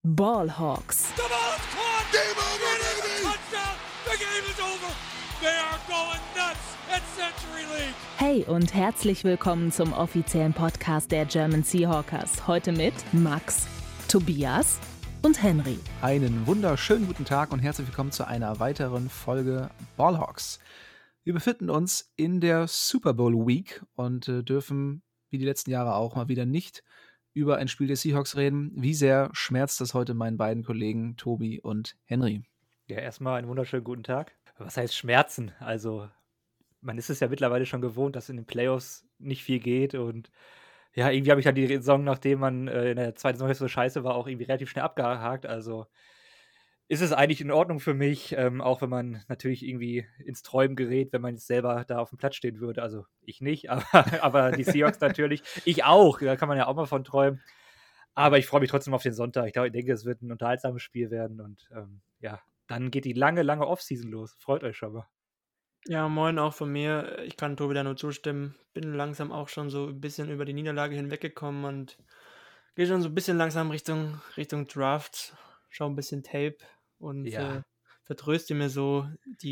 Ballhawks. The ball is caught. Game over, baby. Touchdown. The game is over. They are going nuts at Century League. Hey und herzlich willkommen zum offiziellen Podcast der German Seahawkers. Heute mit Max, Tobias und Henry. Einen wunderschönen guten Tag und herzlich willkommen zu einer weiteren Folge Ballhawks. Wir befinden uns in der Super Bowl Week und dürfen, wie die letzten Jahre auch, mal wieder nicht über ein Spiel der Seahawks reden. Wie sehr schmerzt das heute meinen beiden Kollegen Tobi und Henry? Ja, erstmal einen wunderschönen guten Tag. Was heißt Schmerzen? Also, man ist es ja mittlerweile schon gewohnt, dass in den Playoffs nicht viel geht. Und ja, irgendwie habe ich dann die Saison, nachdem man in der zweiten Saison so scheiße war, auch irgendwie relativ schnell abgehakt. Also ist es eigentlich in Ordnung für mich, auch wenn man natürlich irgendwie ins Träumen gerät, wenn man jetzt selber da auf dem Platz stehen würde. Also ich nicht, aber die Seahawks natürlich. Ich auch, da kann man ja auch mal von träumen. Aber ich freue mich trotzdem auf den Sonntag. Ich denke, es wird ein unterhaltsames Spiel werden. Und ja, dann geht die lange, lange Offseason los. Freut euch schon mal. Ja, moin auch von mir. Ich kann Tobi da nur zustimmen. Bin langsam auch schon so ein bisschen über die Niederlage hinweggekommen und gehe schon so ein bisschen langsam Richtung Draft. Schau ein bisschen Tape und Ja. vertröste mir so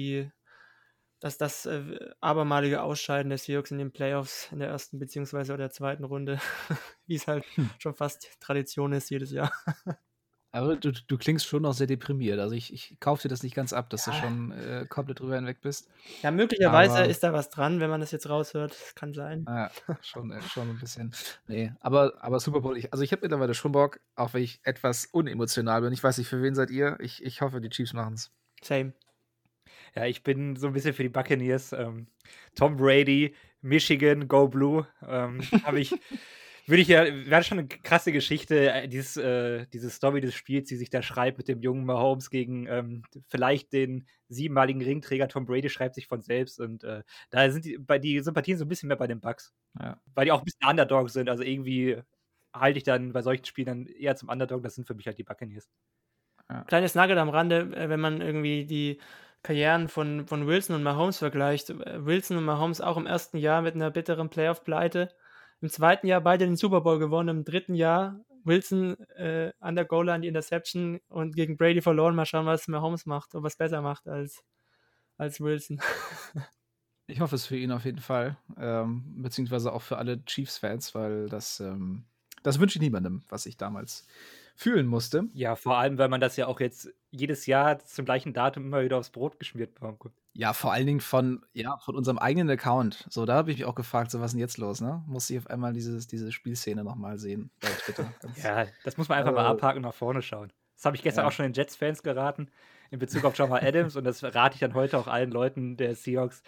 das abermalige Ausscheiden der Seahawks in den Playoffs in der ersten beziehungsweise der zweiten Runde, wie es halt schon fast Tradition ist jedes Jahr. Aber du klingst schon noch sehr deprimiert. Also ich kaufe dir das nicht ganz ab, dass du schon komplett drüber hinweg bist. Ja, möglicherweise Aber- ist da was dran, wenn man das jetzt raushört. Das kann sein. Ja, schon ein bisschen. Nee, aber Super Bowl, ich habe mittlerweile schon Bock, auch wenn ich etwas unemotional bin. Ich weiß nicht, für wen seid ihr? Ich hoffe, die Chiefs machen's. Same. Ja, ich bin so ein bisschen für die Buccaneers. Tom Brady, Michigan, Go Blue. Wäre schon eine krasse Geschichte, diese Story des Spiels, die sich da schreibt mit dem jungen Mahomes gegen vielleicht den 7-maligen Ringträger Tom Brady, schreibt sich von selbst. Und da sind die Sympathien so ein bisschen mehr bei den Bucks. Ja. Weil die auch ein bisschen Underdogs sind. Also irgendwie halte ich dann bei solchen Spielen dann eher zum Underdog. Das sind für mich halt die Buccaneers. Kleines Nugget am Rande, wenn man irgendwie die Karrieren von Wilson und Mahomes vergleicht. Wilson und Mahomes auch im ersten Jahr mit einer bitteren Playoff-Pleite. Im zweiten Jahr beide den Super Bowl gewonnen. Im dritten Jahr Wilson an der Goal-Line die Interception und gegen Brady verloren. Mal schauen, was Mahomes macht, ob er es besser macht als Wilson. Ich hoffe es für ihn auf jeden Fall, beziehungsweise auch für alle Chiefs-Fans, weil das wünsche ich niemandem, was ich damals fühlen musste. Ja, vor allem, weil man das ja auch jetzt jedes Jahr zum gleichen Datum immer wieder aufs Brot geschmiert bekommt. Ja, vor allen Dingen von unserem eigenen Account. So, da habe ich mich auch gefragt, so was ist denn jetzt los, ne? Muss ich auf einmal diese Spielszene nochmal sehen bei Twitter. Ja, das muss man einfach mal abhaken und nach vorne schauen. Das habe ich gestern auch schon den Jets-Fans geraten in Bezug auf Jamal Adams und das rate ich dann heute auch allen Leuten der Seahawks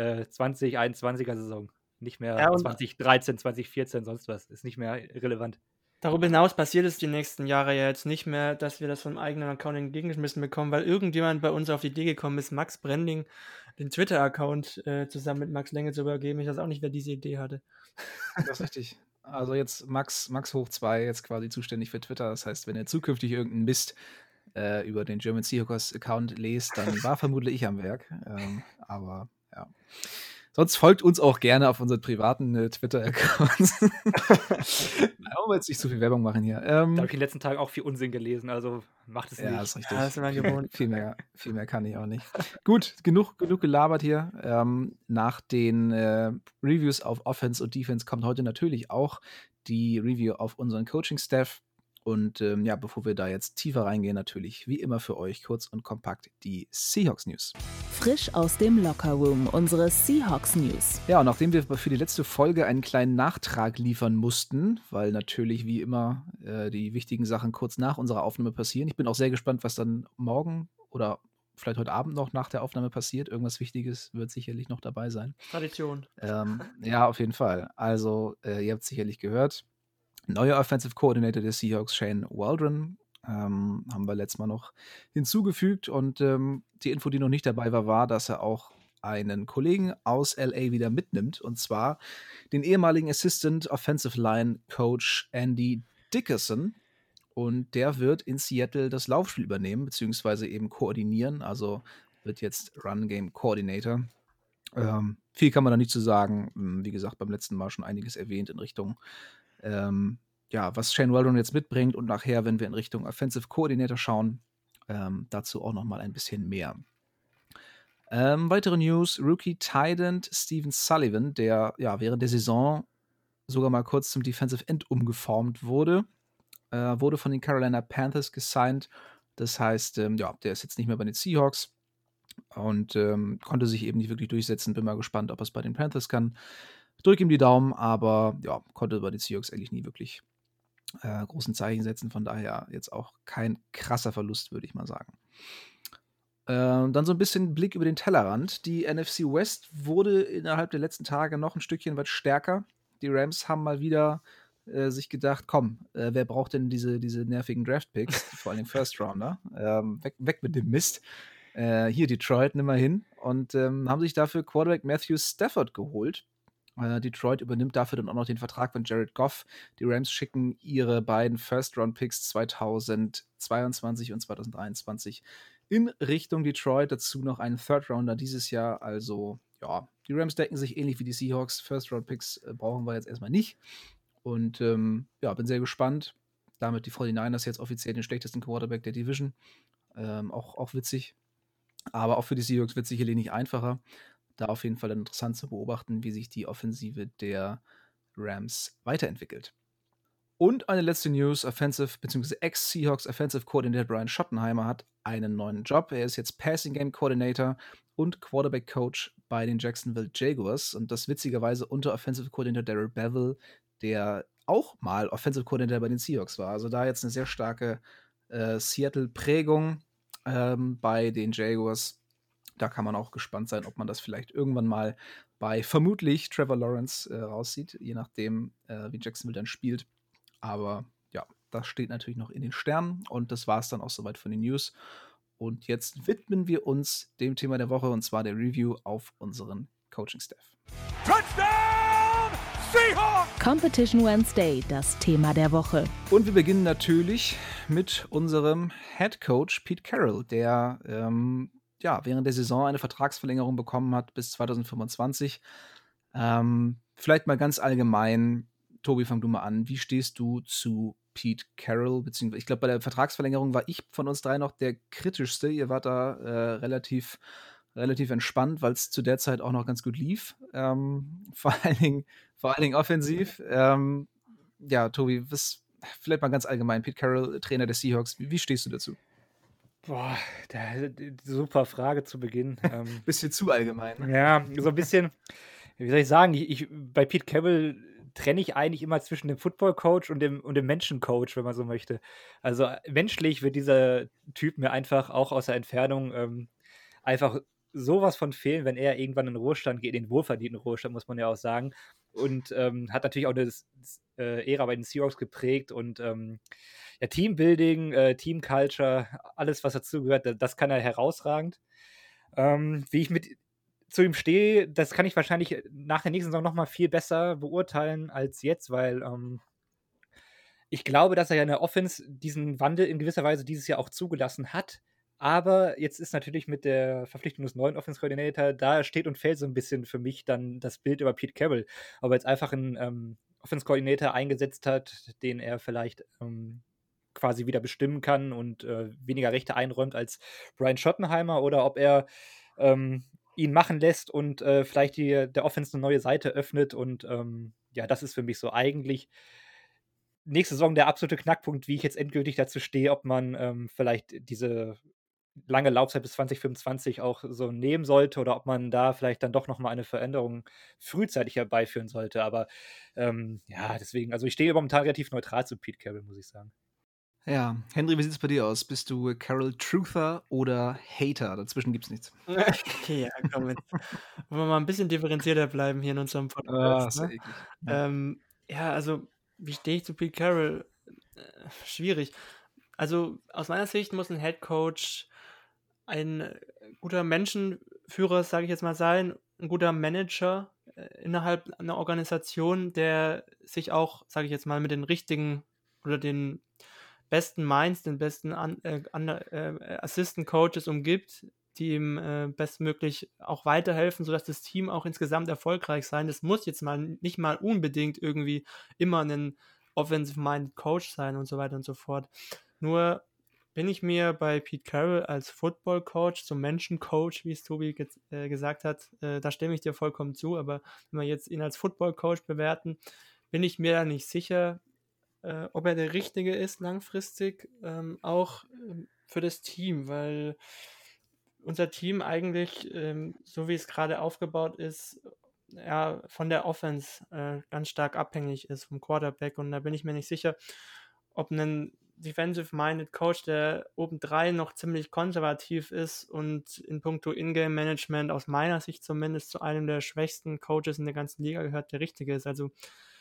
2021er Saison. Nicht mehr 2013, 2014, sonst was. Ist nicht mehr relevant. Darüber hinaus passiert es die nächsten Jahre ja jetzt nicht mehr, dass wir das vom eigenen Account entgegengeschmissen bekommen, weil irgendjemand bei uns auf die Idee gekommen ist, Max Branding den Twitter-Account zusammen mit Max Länge zu übergeben. Ich weiß auch nicht, wer diese Idee hatte. Das ist richtig. Also jetzt Max hoch 2 jetzt quasi zuständig für Twitter. Das heißt, wenn ihr zukünftig irgendeinen Mist über den German Seahawks Account lest, dann war vermutlich ich am Werk. Aber ja. Sonst folgt uns auch gerne auf unseren privaten Twitter-Accounts. Wollen wir jetzt nicht zu viel Werbung machen hier. Da habe ich in den letzten Tagen auch viel Unsinn gelesen, also macht es nicht. Ja, ist richtig. Ja, das ist immer gewohnt. Viel mehr kann ich auch nicht. Gut, genug gelabert hier. Nach den Reviews auf Offense und Defense kommt heute natürlich auch die Review auf unseren Coaching-Staff. Und bevor wir da jetzt tiefer reingehen, natürlich wie immer für euch kurz und kompakt die Seahawks News. Frisch aus dem Lockerroom, unsere Seahawks News. Ja, und nachdem wir für die letzte Folge einen kleinen Nachtrag liefern mussten, weil natürlich wie immer die wichtigen Sachen kurz nach unserer Aufnahme passieren. Ich bin auch sehr gespannt, was dann morgen oder vielleicht heute Abend noch nach der Aufnahme passiert. Irgendwas Wichtiges wird sicherlich noch dabei sein. Tradition. Ja, auf jeden Fall. Also, ihr habt es sicherlich gehört. Neuer Offensive Coordinator der Seahawks, Shane Waldron, haben wir letztes Mal noch hinzugefügt. Und die Info, die noch nicht dabei war, dass er auch einen Kollegen aus LA wieder mitnimmt. Und zwar den ehemaligen Assistant Offensive Line Coach Andy Dickerson. Und der wird in Seattle das Laufspiel übernehmen, beziehungsweise eben koordinieren. Also wird jetzt Run Game Coordinator. Viel kann man da nicht zu sagen. Wie gesagt, beim letzten Mal schon einiges erwähnt in Richtung ja, was Shane Waldron jetzt mitbringt und nachher, wenn wir in Richtung Offensive Coordinator schauen, dazu auch nochmal ein bisschen mehr. Weitere News, Rookie Tight End Steven Sullivan, der ja während der Saison sogar mal kurz zum Defensive End umgeformt wurde, wurde von den Carolina Panthers gesigned. Das heißt, ja, der ist jetzt nicht mehr bei den Seahawks und konnte sich eben nicht wirklich durchsetzen. Bin mal gespannt, ob er es bei den Panthers kann. Drück ihm die Daumen, aber ja, konnte bei den Seahawks eigentlich nie wirklich großen Zeichen setzen. Von daher jetzt auch kein krasser Verlust, würde ich mal sagen. Dann so ein bisschen Blick über den Tellerrand. Die NFC West wurde innerhalb der letzten Tage noch ein Stückchen weit stärker. Die Rams haben mal wieder sich gedacht, komm, wer braucht denn diese nervigen Draft-Picks, vor allem First Rounder? Weg mit dem Mist. Hier Detroit, nimm mal hin. Und haben sich dafür Quarterback Matthew Stafford geholt. Detroit übernimmt dafür dann auch noch den Vertrag von Jared Goff. Die Rams schicken ihre beiden First-Round-Picks 2022 und 2023 in Richtung Detroit. Dazu noch einen Third-Rounder dieses Jahr. Also, ja, die Rams decken sich ähnlich wie die Seahawks. First-Round-Picks brauchen wir jetzt erstmal nicht. Und ja, bin sehr gespannt. Damit die 49ers jetzt offiziell den schlechtesten Quarterback der Division. Auch witzig. Aber auch für die Seahawks wird es sicherlich nicht einfacher. Da auf jeden Fall dann interessant zu beobachten, wie sich die Offensive der Rams weiterentwickelt. Und eine letzte News, Offensive bzw. Ex-Seahawks Offensive Coordinator Brian Schottenheimer hat einen neuen Job. Er ist jetzt Passing Game Coordinator und Quarterback Coach bei den Jacksonville Jaguars. Und das witzigerweise unter Offensive Coordinator Darrell Bevell, der auch mal Offensive Coordinator bei den Seahawks war. Also da jetzt eine sehr starke Seattle-Prägung bei den Jaguars. Da kann man auch gespannt sein, ob man das vielleicht irgendwann mal bei vermutlich Trevor Lawrence raussieht, je nachdem, wie Jacksonville dann spielt. Aber ja, das steht natürlich noch in den Sternen und das war es dann auch soweit von den News. Und jetzt widmen wir uns dem Thema der Woche und zwar der Review auf unseren Coaching-Staff. Touchdown Seahawks! Competition Wednesday, das Thema der Woche. Und wir beginnen natürlich mit unserem Head Coach Pete Carroll, der ja, während der Saison eine Vertragsverlängerung bekommen hat bis 2025. Vielleicht mal ganz allgemein, Tobi, fang du mal an. Wie stehst du zu Pete Carroll? Beziehungsweise, ich glaube, bei der Vertragsverlängerung war ich von uns drei noch der kritischste. Ihr wart da relativ entspannt, weil es zu der Zeit auch noch ganz gut lief. Vor allen Dingen offensiv. Ja, Tobi, vielleicht mal ganz allgemein. Pete Carroll, Trainer der Seahawks. Wie stehst du dazu? Boah, super Frage zu Beginn. Bisschen zu allgemein. Ja, so ein bisschen, wie soll ich sagen, bei Pete Carroll trenne ich eigentlich immer zwischen dem Football-Coach und dem Menschen-Coach, wenn man so möchte. Also menschlich wird dieser Typ mir einfach auch aus der Entfernung einfach sowas von fehlen, wenn er irgendwann in den Ruhestand geht, in den wohlverdienten Ruhestand, muss man ja auch sagen. Und hat natürlich auch eine Ära bei den Seahawks geprägt und ja, Teambuilding, Team-Culture, alles, was dazugehört, das kann er herausragend. Wie ich zu ihm stehe, das kann ich wahrscheinlich nach der nächsten Saison noch mal viel besser beurteilen als jetzt, weil ich glaube, dass er ja in der Offense diesen Wandel in gewisser Weise dieses Jahr auch zugelassen hat. Aber jetzt ist natürlich mit der Verpflichtung des neuen Offense Coordinator, da steht und fällt so ein bisschen für mich dann das Bild über Pete Carroll. Ob er jetzt einfach einen Offense Coordinator eingesetzt hat, den er vielleicht quasi wieder bestimmen kann und weniger Rechte einräumt als Brian Schottenheimer, oder ob er ihn machen lässt und vielleicht der Offense eine neue Seite öffnet. Und ja, das ist für mich so eigentlich nächste Saison der absolute Knackpunkt, wie ich jetzt endgültig dazu stehe, ob man vielleicht diese lange Laufzeit bis 2025 auch so nehmen sollte oder ob man da vielleicht dann doch nochmal eine Veränderung frühzeitig herbeiführen sollte. Aber ja, deswegen, also ich stehe momentan relativ neutral zu Pete Carroll, muss ich sagen. Ja, Henry, wie sieht es bei dir aus? Bist du Carroll Truther oder Hater? Dazwischen gibt es nichts. Ja, komm jetzt. Wollen wir mal ein bisschen differenzierter bleiben hier in unserem Podcast. ist ja eklig. Ja, also, wie stehe ich zu Pete Carroll? Schwierig. Also, aus meiner Sicht muss ein Head Coach ein guter Menschenführer, sage ich jetzt mal, sein, ein guter Manager innerhalb einer Organisation, der sich auch, sage ich jetzt mal, mit den richtigen oder den besten Minds, den besten Assistant Coaches umgibt, die ihm bestmöglich auch weiterhelfen, sodass das Team auch insgesamt erfolgreich sein. Das muss jetzt mal nicht mal unbedingt irgendwie immer ein offensive-minded Coach sein und so weiter und so fort. Nur bin ich mir bei Pete Carroll als Football-Coach, zum Menschen-Coach, wie es Tobi gesagt hat, da stimme ich dir vollkommen zu, aber wenn wir jetzt ihn als Football-Coach bewerten, bin ich mir da nicht sicher, ob er der Richtige ist langfristig, auch für das Team, weil unser Team eigentlich, so wie es gerade aufgebaut ist, ja, von der Offense ganz stark abhängig ist vom Quarterback, und da bin ich mir nicht sicher, ob ein defensive-minded Coach, der obendrein noch ziemlich konservativ ist und in puncto Ingame-Management aus meiner Sicht zumindest zu einem der schwächsten Coaches in der ganzen Liga gehört, der richtige ist. Also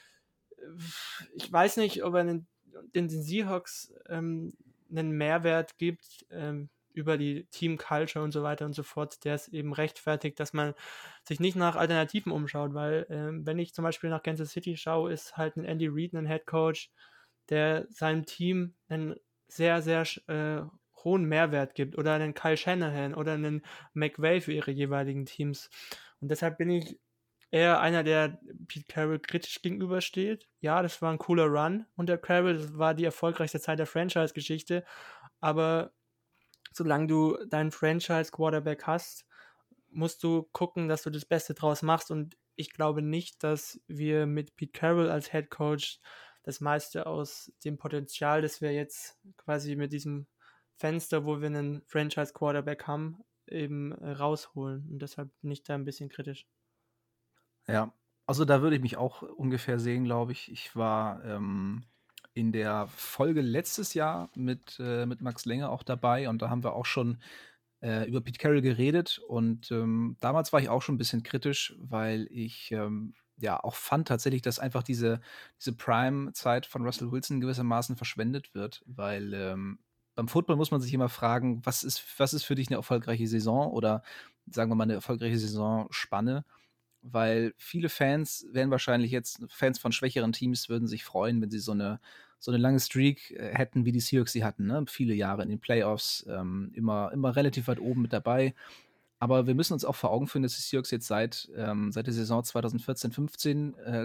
ich weiß nicht, ob er den Seahawks einen Mehrwert gibt über die Team-Culture und so weiter und so fort, der es eben rechtfertigt, dass man sich nicht nach Alternativen umschaut, weil wenn ich zum Beispiel nach Kansas City schaue, ist halt ein Andy Reid ein Head Coach, der seinem Team einen sehr, sehr hohen Mehrwert gibt, oder einen Kyle Shanahan oder einen McVay für ihre jeweiligen Teams. Und deshalb bin ich eher einer, der Pete Carroll kritisch gegenübersteht. Ja, das war ein cooler Run unter Carroll, das war die erfolgreichste Zeit der Franchise-Geschichte, aber solange du deinen Franchise-Quarterback hast, musst du gucken, dass du das Beste draus machst, und ich glaube nicht, dass wir mit Pete Carroll als Head Coach das meiste aus dem Potenzial, das wir jetzt quasi mit diesem Fenster, wo wir einen Franchise-Quarterback haben, eben rausholen, und deshalb bin ich da ein bisschen kritisch. Ja, also da würde ich mich auch ungefähr sehen, glaube ich. Ich war in der Folge letztes Jahr mit Max Lenge auch dabei, und da haben wir auch schon über Pete Carroll geredet, und damals war ich auch schon ein bisschen kritisch, weil ich ja auch fand tatsächlich, dass einfach diese Prime-Zeit von Russell Wilson gewissermaßen verschwendet wird, weil beim Football muss man sich immer fragen, was ist für dich eine erfolgreiche Saison, oder sagen wir mal eine erfolgreiche Saisonspanne, weil viele Fans werden wahrscheinlich jetzt, Fans von schwächeren Teams würden sich freuen, wenn sie so eine lange Streak hätten, wie die Seahawks sie hatten, ne? Viele Jahre in den Playoffs, immer relativ weit oben mit dabei. Aber wir müssen uns auch vor Augen führen, dass die Seahawks jetzt seit der Saison 2014/15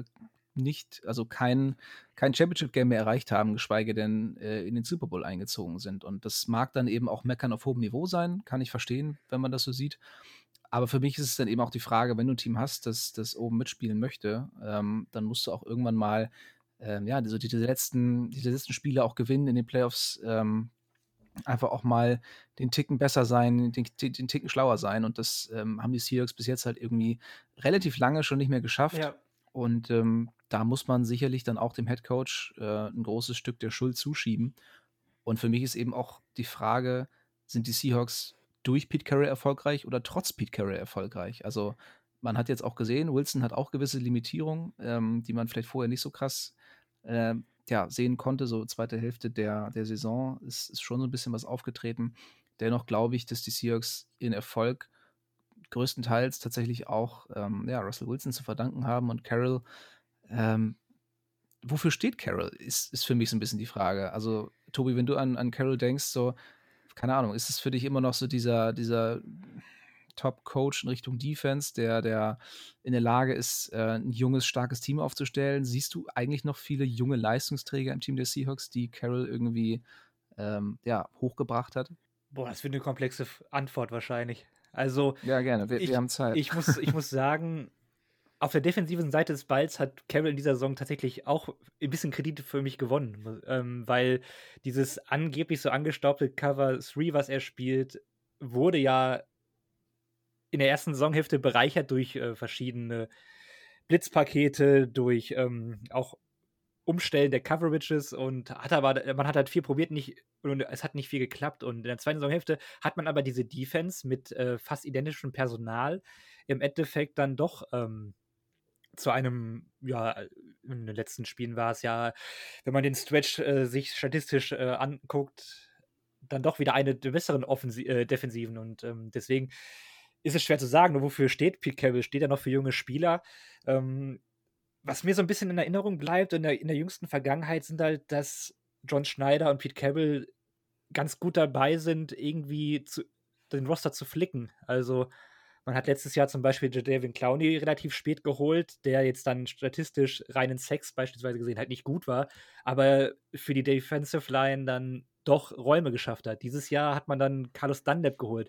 kein Championship-Game mehr erreicht haben, geschweige denn in den Super Bowl eingezogen sind. Und das mag dann eben auch Meckern auf hohem Niveau sein, kann ich verstehen, wenn man das so sieht. Aber für mich ist es dann eben auch die Frage, wenn du ein Team hast, das oben mitspielen möchte, dann musst du auch irgendwann mal diese letzten Spiele auch gewinnen in den Playoffs, einfach auch mal den Ticken besser sein, den Ticken schlauer sein. Und das haben die Seahawks bis jetzt halt irgendwie relativ lange schon nicht mehr geschafft. Ja. Und da muss man sicherlich dann auch dem Headcoach ein großes Stück der Schuld zuschieben. Und für mich ist eben auch die Frage, sind die Seahawks durch Pete Carroll erfolgreich oder trotz Pete Carroll erfolgreich? Also man hat jetzt auch gesehen, Wilson hat auch gewisse Limitierungen, die man vielleicht vorher nicht so krass sehen konnte. So zweite Hälfte der Saison ist schon so ein bisschen was aufgetreten. Dennoch glaube ich, dass die Seahawks ihren Erfolg größtenteils tatsächlich auch Russell Wilson zu verdanken haben, und Carroll, wofür steht Carroll, ist für mich so ein bisschen die Frage. Also Tobi, wenn du an Carroll denkst, so, keine Ahnung, ist es für dich immer noch so dieser Top-Coach in Richtung Defense, der in der Lage ist, ein junges, starkes Team aufzustellen? Siehst du eigentlich noch viele junge Leistungsträger im Team der Seahawks, die Carroll irgendwie hochgebracht hat? Boah, das wird eine komplexe Antwort wahrscheinlich. Also, Ja, gerne, wir haben Zeit. Ich muss sagen, auf der defensiven Seite des Balls hat Carroll in dieser Saison tatsächlich auch ein bisschen Kredite für mich gewonnen, weil dieses angeblich so angestaubte Cover 3, was er spielt, wurde ja in der ersten Saisonhälfte bereichert durch verschiedene Blitzpakete, durch auch Umstellen der Coverages, und man hat halt viel probiert, und es hat nicht viel geklappt. Und in der zweiten Saisonhälfte hat man aber diese Defense mit fast identischem Personal im Endeffekt dann doch zu einem, in den letzten Spielen war es ja, wenn man den Stretch sich statistisch anguckt, dann doch wieder eine der besseren Defensiven, und deswegen ist es schwer zu sagen, nur wofür steht Pete Carroll? Steht er noch für junge Spieler? Was mir so ein bisschen in Erinnerung bleibt in der jüngsten Vergangenheit, sind halt, dass John Schneider und Pete Carroll ganz gut dabei sind, irgendwie den Roster zu flicken. Also Man hat letztes Jahr zum Beispiel Jadeveon Clowney relativ spät geholt, der jetzt dann statistisch reinen Sex beispielsweise gesehen halt nicht gut war, aber für die Defensive Line dann doch Räume geschafft hat. Dieses Jahr hat man dann Carlos Dunlap geholt.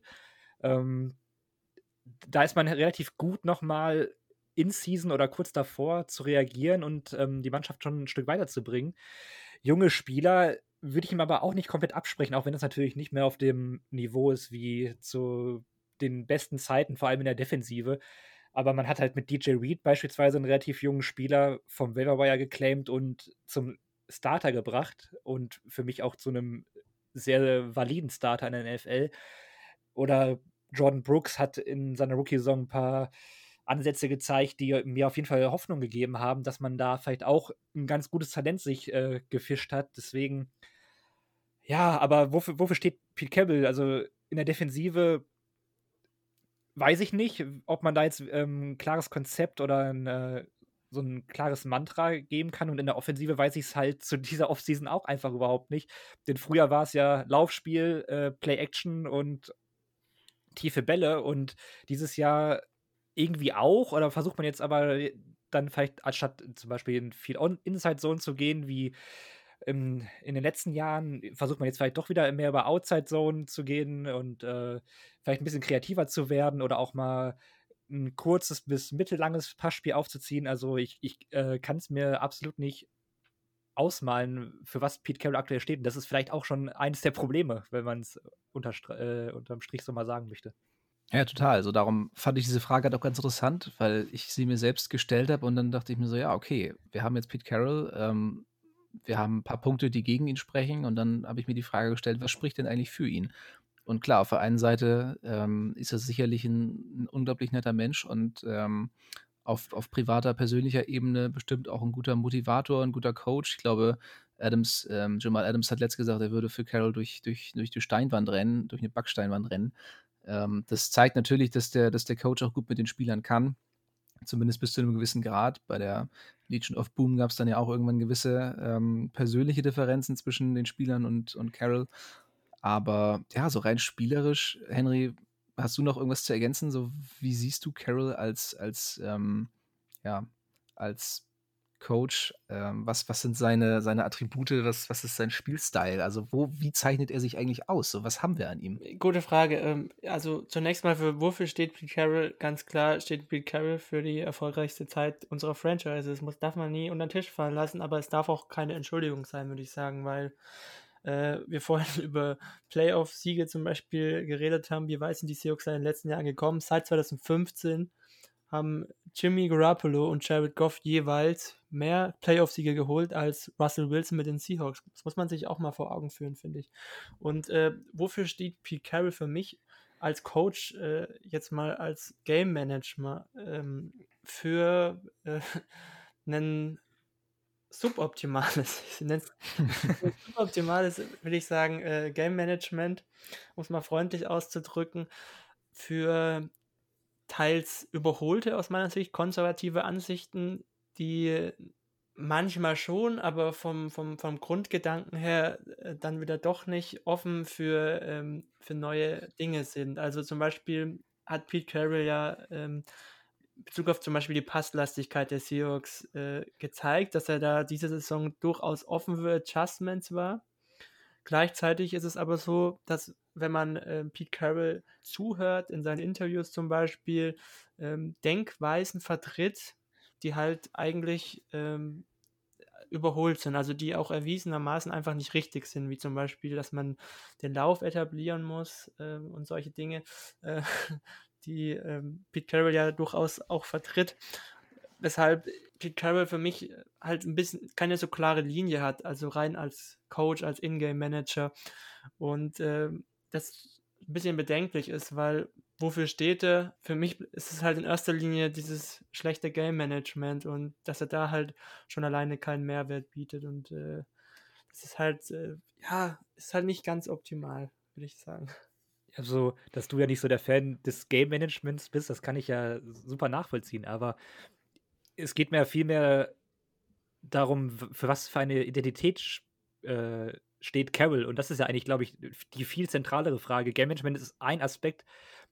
Da ist man relativ gut nochmal in Season oder kurz davor zu reagieren und die Mannschaft schon ein Stück weiterzubringen. Junge Spieler würde ich ihm aber auch nicht komplett absprechen, auch wenn das natürlich nicht mehr auf dem Niveau ist wie zu den besten Zeiten, vor allem in der Defensive. Aber man hat halt mit DJ Reed beispielsweise einen relativ jungen Spieler vom Waiver Wire geclaimt und zum Starter gebracht und für mich auch zu einem sehr validen Starter in der NFL. Oder Jordan Brooks hat in seiner Rookie-Saison ein paar Ansätze gezeigt, die mir auf jeden Fall Hoffnung gegeben haben, dass man da vielleicht auch ein ganz gutes Talent sich gefischt hat. Deswegen, ja, aber wofür steht Pete Carroll? Also in der Defensive weiß ich nicht, ob man da jetzt ein klares Konzept oder so ein klares Mantra geben kann. Und in der Offensive weiß ich es halt zu dieser Offseason auch einfach überhaupt nicht. Denn früher war es ja Laufspiel, Play-Action und tiefe Bälle. Und dieses Jahr irgendwie auch. Oder versucht man jetzt aber dann vielleicht, anstatt zum Beispiel in viel Inside-Zone zu gehen, wie in den letzten Jahren, versucht man jetzt vielleicht doch wieder mehr über Outside-Zone zu gehen und vielleicht ein bisschen kreativer zu werden oder auch mal ein kurzes bis mittellanges Passspiel aufzuziehen. Also ich kann es mir absolut nicht ausmalen, für was Pete Carroll aktuell steht. Und das ist vielleicht auch schon eines der Probleme, wenn man es unterm Strich so mal sagen möchte. Ja, total. Also darum fand ich diese Frage halt auch ganz interessant, weil ich sie mir selbst gestellt habe und dann dachte ich mir so, ja, okay, wir haben jetzt Pete Carroll, wir haben ein paar Punkte, die gegen ihn sprechen und dann habe ich mir die Frage gestellt, was spricht denn eigentlich für ihn? Und klar, auf der einen Seite ist er sicherlich ein unglaublich netter Mensch und auf privater, persönlicher Ebene bestimmt auch ein guter Motivator, ein guter Coach. Ich glaube, Jamal Adams hat letztens gesagt, er würde für Carroll durch die Steinwand rennen, durch eine Backsteinwand rennen. Das zeigt natürlich, dass der Coach auch gut mit den Spielern kann, zumindest bis zu einem gewissen Grad. Bei der Legion of Boom gab es dann ja auch irgendwann gewisse persönliche Differenzen zwischen den Spielern und Carroll. Aber ja, so rein spielerisch, Henry, hast du noch irgendwas zu ergänzen? So, wie siehst du Carroll als Coach? Was sind seine Attribute? Was ist sein Spielstil? Also, wie zeichnet er sich eigentlich aus? So, was haben wir an ihm? Gute Frage. Also zunächst mal, wofür steht Pete Carroll? Ganz klar steht Pete Carroll für die erfolgreichste Zeit unserer Franchise. Darf man nie unter den Tisch fallen lassen, aber es darf auch keine Entschuldigung sein, würde ich sagen, weil wir vorhin über Playoff-Siege zum Beispiel geredet haben. Wie weit sind die Seahawks in den letzten Jahren gekommen? Seit 2015 haben Jimmy Garoppolo und Jared Goff jeweils mehr Playoff-Siege geholt als Russell Wilson mit den Seahawks. Das muss man sich auch mal vor Augen führen, finde ich. Und wofür steht Pete Carroll für mich als Coach, jetzt mal als Game Manager, für einen suboptimales, ich nenne es suboptimales, will ich sagen, Game Management, um es mal freundlich auszudrücken, für teils überholte, aus meiner Sicht, konservative Ansichten, die manchmal schon, aber vom Grundgedanken her dann wieder doch nicht offen für neue Dinge sind. Also zum Beispiel hat Pete Carroll ja in Bezug auf zum Beispiel die Passlastigkeit der Seahawks gezeigt, dass er da diese Saison durchaus offen für Adjustments war. Gleichzeitig ist es aber so, dass wenn man Pete Carroll zuhört, in seinen Interviews zum Beispiel, Denkweisen vertritt, die halt eigentlich überholt sind, also die auch erwiesenermaßen einfach nicht richtig sind, wie zum Beispiel, dass man den Lauf etablieren muss und solche Dinge, die Pete Carroll ja durchaus auch vertritt, weshalb Pete Carroll für mich halt ein bisschen keine so klare Linie hat, also rein als Coach, als Ingame-Manager und das ein bisschen bedenklich ist, weil wofür steht er? Für mich ist es halt in erster Linie dieses schlechte Game-Management und dass er da halt schon alleine keinen Mehrwert bietet und das ist halt, ist halt nicht ganz optimal, würde ich sagen. Also, dass du ja nicht so der Fan des Game-Managements bist, das kann ich ja super nachvollziehen, aber es geht mir viel mehr darum, für was für eine Identität steht Carroll. Und das ist ja eigentlich, glaube ich, die viel zentralere Frage. Game Management ist ein Aspekt,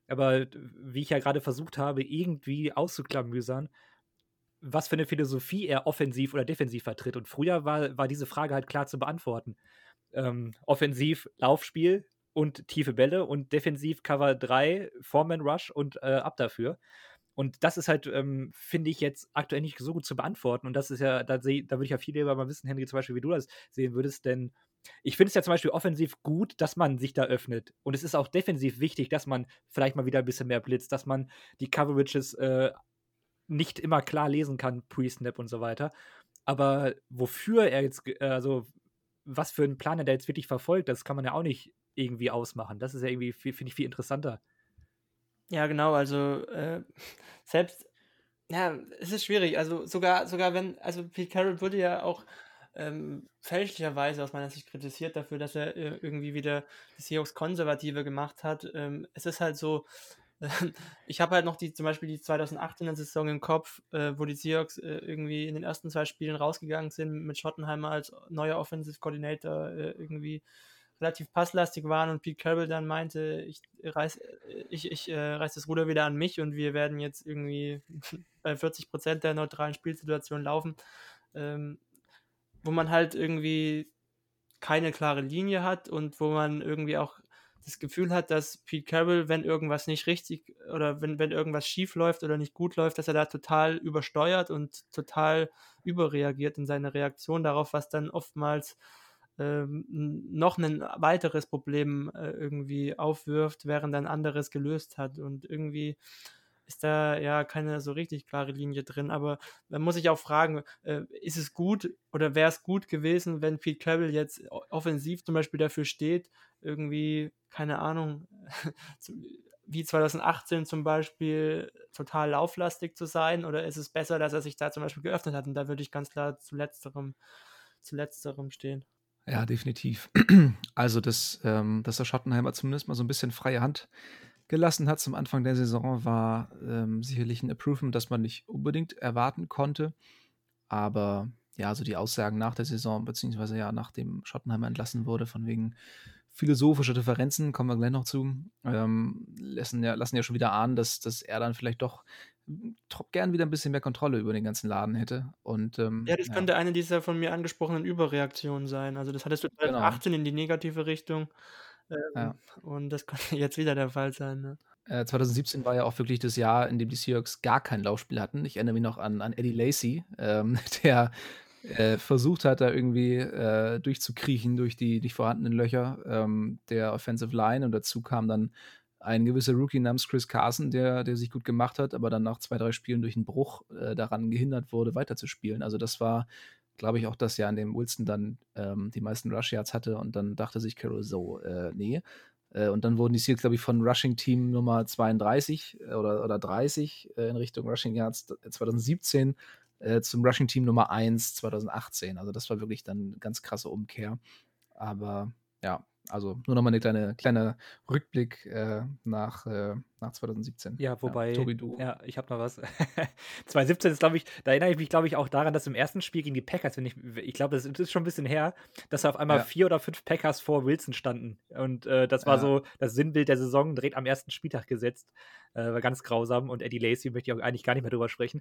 Aber wie ich ja gerade versucht habe, irgendwie auszuklamüsern, was für eine Philosophie er offensiv oder defensiv vertritt. Und früher war diese Frage halt klar zu beantworten. Offensiv Laufspiel und tiefe Bälle und defensiv Cover 3, Foreman Rush und ab dafür. Und das ist halt, finde ich, jetzt aktuell nicht so gut zu beantworten. Und das ist ja, da würde ich ja viel lieber mal wissen, Henry, zum Beispiel, wie du das sehen würdest, denn ich finde es ja zum Beispiel offensiv gut, dass man sich da öffnet. Und es ist auch defensiv wichtig, dass man vielleicht mal wieder ein bisschen mehr blitzt, dass man die Coverages nicht immer klar lesen kann, Pre-Snap und so weiter. Aber wofür er jetzt, also was für einen Plan er da jetzt wirklich verfolgt, das kann man ja auch nicht irgendwie ausmachen. Das ist ja irgendwie, finde ich, viel interessanter. Ja, genau, also selbst, ja, es ist schwierig. Also sogar wenn, also Pete Carroll wurde ja auch fälschlicherweise aus meiner Sicht kritisiert dafür, dass er irgendwie wieder die Seahawks konservativer gemacht hat. Es ist halt so, ich habe halt noch zum Beispiel die 2018er Saison im Kopf, wo die Seahawks irgendwie in den ersten 2 Spielen rausgegangen sind mit Schottenheimer als neuer Offensive Coordinator irgendwie relativ passlastig waren und Pete Carroll dann meinte, ich reiß das Ruder wieder an mich und wir werden jetzt irgendwie bei 40% der neutralen Spielsituation laufen, wo man halt irgendwie keine klare Linie hat und wo man irgendwie auch das Gefühl hat, dass Pete Carroll, wenn irgendwas nicht richtig oder wenn irgendwas schief läuft oder nicht gut läuft, dass er da total übersteuert und total überreagiert in seiner Reaktion darauf, was dann oftmals noch ein weiteres Problem irgendwie aufwirft, während ein anderes gelöst hat. Und irgendwie ist da ja keine so richtig klare Linie drin. Aber man muss sich auch fragen, ist es gut oder wäre es gut gewesen, wenn Pete Carroll jetzt offensiv zum Beispiel dafür steht, irgendwie, keine Ahnung, wie 2018 zum Beispiel total lauflastig zu sein, oder ist es besser, dass er sich da zum Beispiel geöffnet hat? Und da würde ich ganz klar zu letzterem stehen. Ja, definitiv. Also, dass der Schottenheimer zumindest mal so ein bisschen freie Hand gelassen hat zum Anfang der Saison, war sicherlich ein Improvement, das man nicht unbedingt erwarten konnte. Aber ja, so die Aussagen nach der Saison, beziehungsweise ja, nachdem Schottenheimer entlassen wurde, von wegen philosophische Differenzen, kommen wir gleich noch zu, lassen ja schon wieder ahnen, dass er dann vielleicht doch gern wieder ein bisschen mehr Kontrolle über den ganzen Laden hätte. Und Ja, das könnte eine dieser von mir angesprochenen Überreaktionen sein. Also das hattest du Genau. 2018 in die negative Richtung Ja. und das könnte jetzt wieder der Fall sein. Ne? 2017 war ja auch wirklich das Jahr, in dem die Seahawks gar kein Laufspiel hatten. Ich erinnere mich noch an Eddie Lacy, der versucht hat, da irgendwie durchzukriechen durch die nicht vorhandenen Löcher der Offensive Line. Und dazu kam dann ein gewisser Rookie namens Chris Carson, der sich gut gemacht hat, aber dann nach 2, 3 Spielen durch einen Bruch daran gehindert wurde, weiterzuspielen. Also das war, glaube ich, auch das Jahr, in dem Wilson dann die meisten Rush Yards hatte, und dann dachte sich Carroll so, nee. Und dann wurden die Seahawks, glaube ich, von Rushing Team Nummer 32 oder 30 in Richtung Rushing Yards 2017 zum Rushing Team Nummer 1 2018. Also das war wirklich dann eine ganz krasse Umkehr. Aber ja, also nur nochmal eine kleine Rückblick nach 2017. Ja, wobei, Tobi, du. ja, ich habe noch was. 2017 ist, glaube ich, da erinnere ich mich, glaube ich, auch daran, dass im ersten Spiel gegen die Packers, ich glaube, das ist schon ein bisschen her, dass da auf einmal 4 oder 5 Packers vor Wilson standen. Und das war so das Sinnbild der Saison, direkt am ersten Spieltag gesetzt. War ganz grausam. Und Eddie Lacy möchte ich auch eigentlich gar nicht mehr drüber sprechen.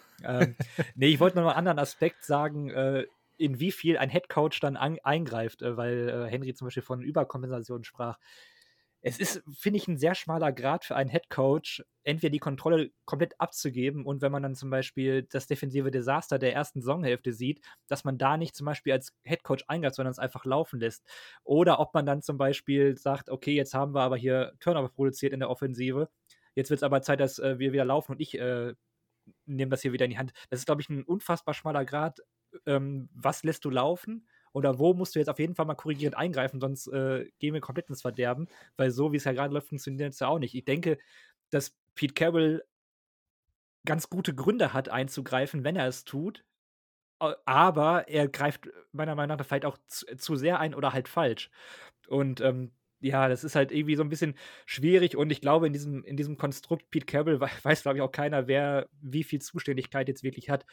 Nee, ich wollte noch einen anderen Aspekt sagen, in wie viel ein Headcoach dann eingreift, weil Henry zum Beispiel von Überkompensation sprach. Es ist, finde ich, ein sehr schmaler Grad für einen Headcoach, entweder die Kontrolle komplett abzugeben und wenn man dann zum Beispiel das defensive Desaster der ersten Saisonhälfte sieht, dass man da nicht zum Beispiel als Headcoach eingreift, sondern es einfach laufen lässt. Oder ob man dann zum Beispiel sagt, okay, jetzt haben wir aber hier Turnover produziert in der Offensive, jetzt wird es aber Zeit, dass wir wieder laufen und ich nehme das hier wieder in die Hand. Das ist, glaube ich, ein unfassbar schmaler Grad. Was lässt du laufen? Oder wo musst du jetzt auf jeden Fall mal korrigierend eingreifen, sonst gehen wir komplett ins Verderben, weil so, wie es ja gerade läuft, funktioniert es ja auch nicht. Ich denke, dass Pete Carroll ganz gute Gründe hat, einzugreifen, wenn er es tut, aber er greift meiner Meinung nach vielleicht auch zu sehr ein oder halt falsch. Und ja, das ist halt irgendwie so ein bisschen schwierig und ich glaube, in diesem Konstrukt Pete Carroll weiß, glaube ich, auch keiner, wer wie viel Zuständigkeit jetzt wirklich hat.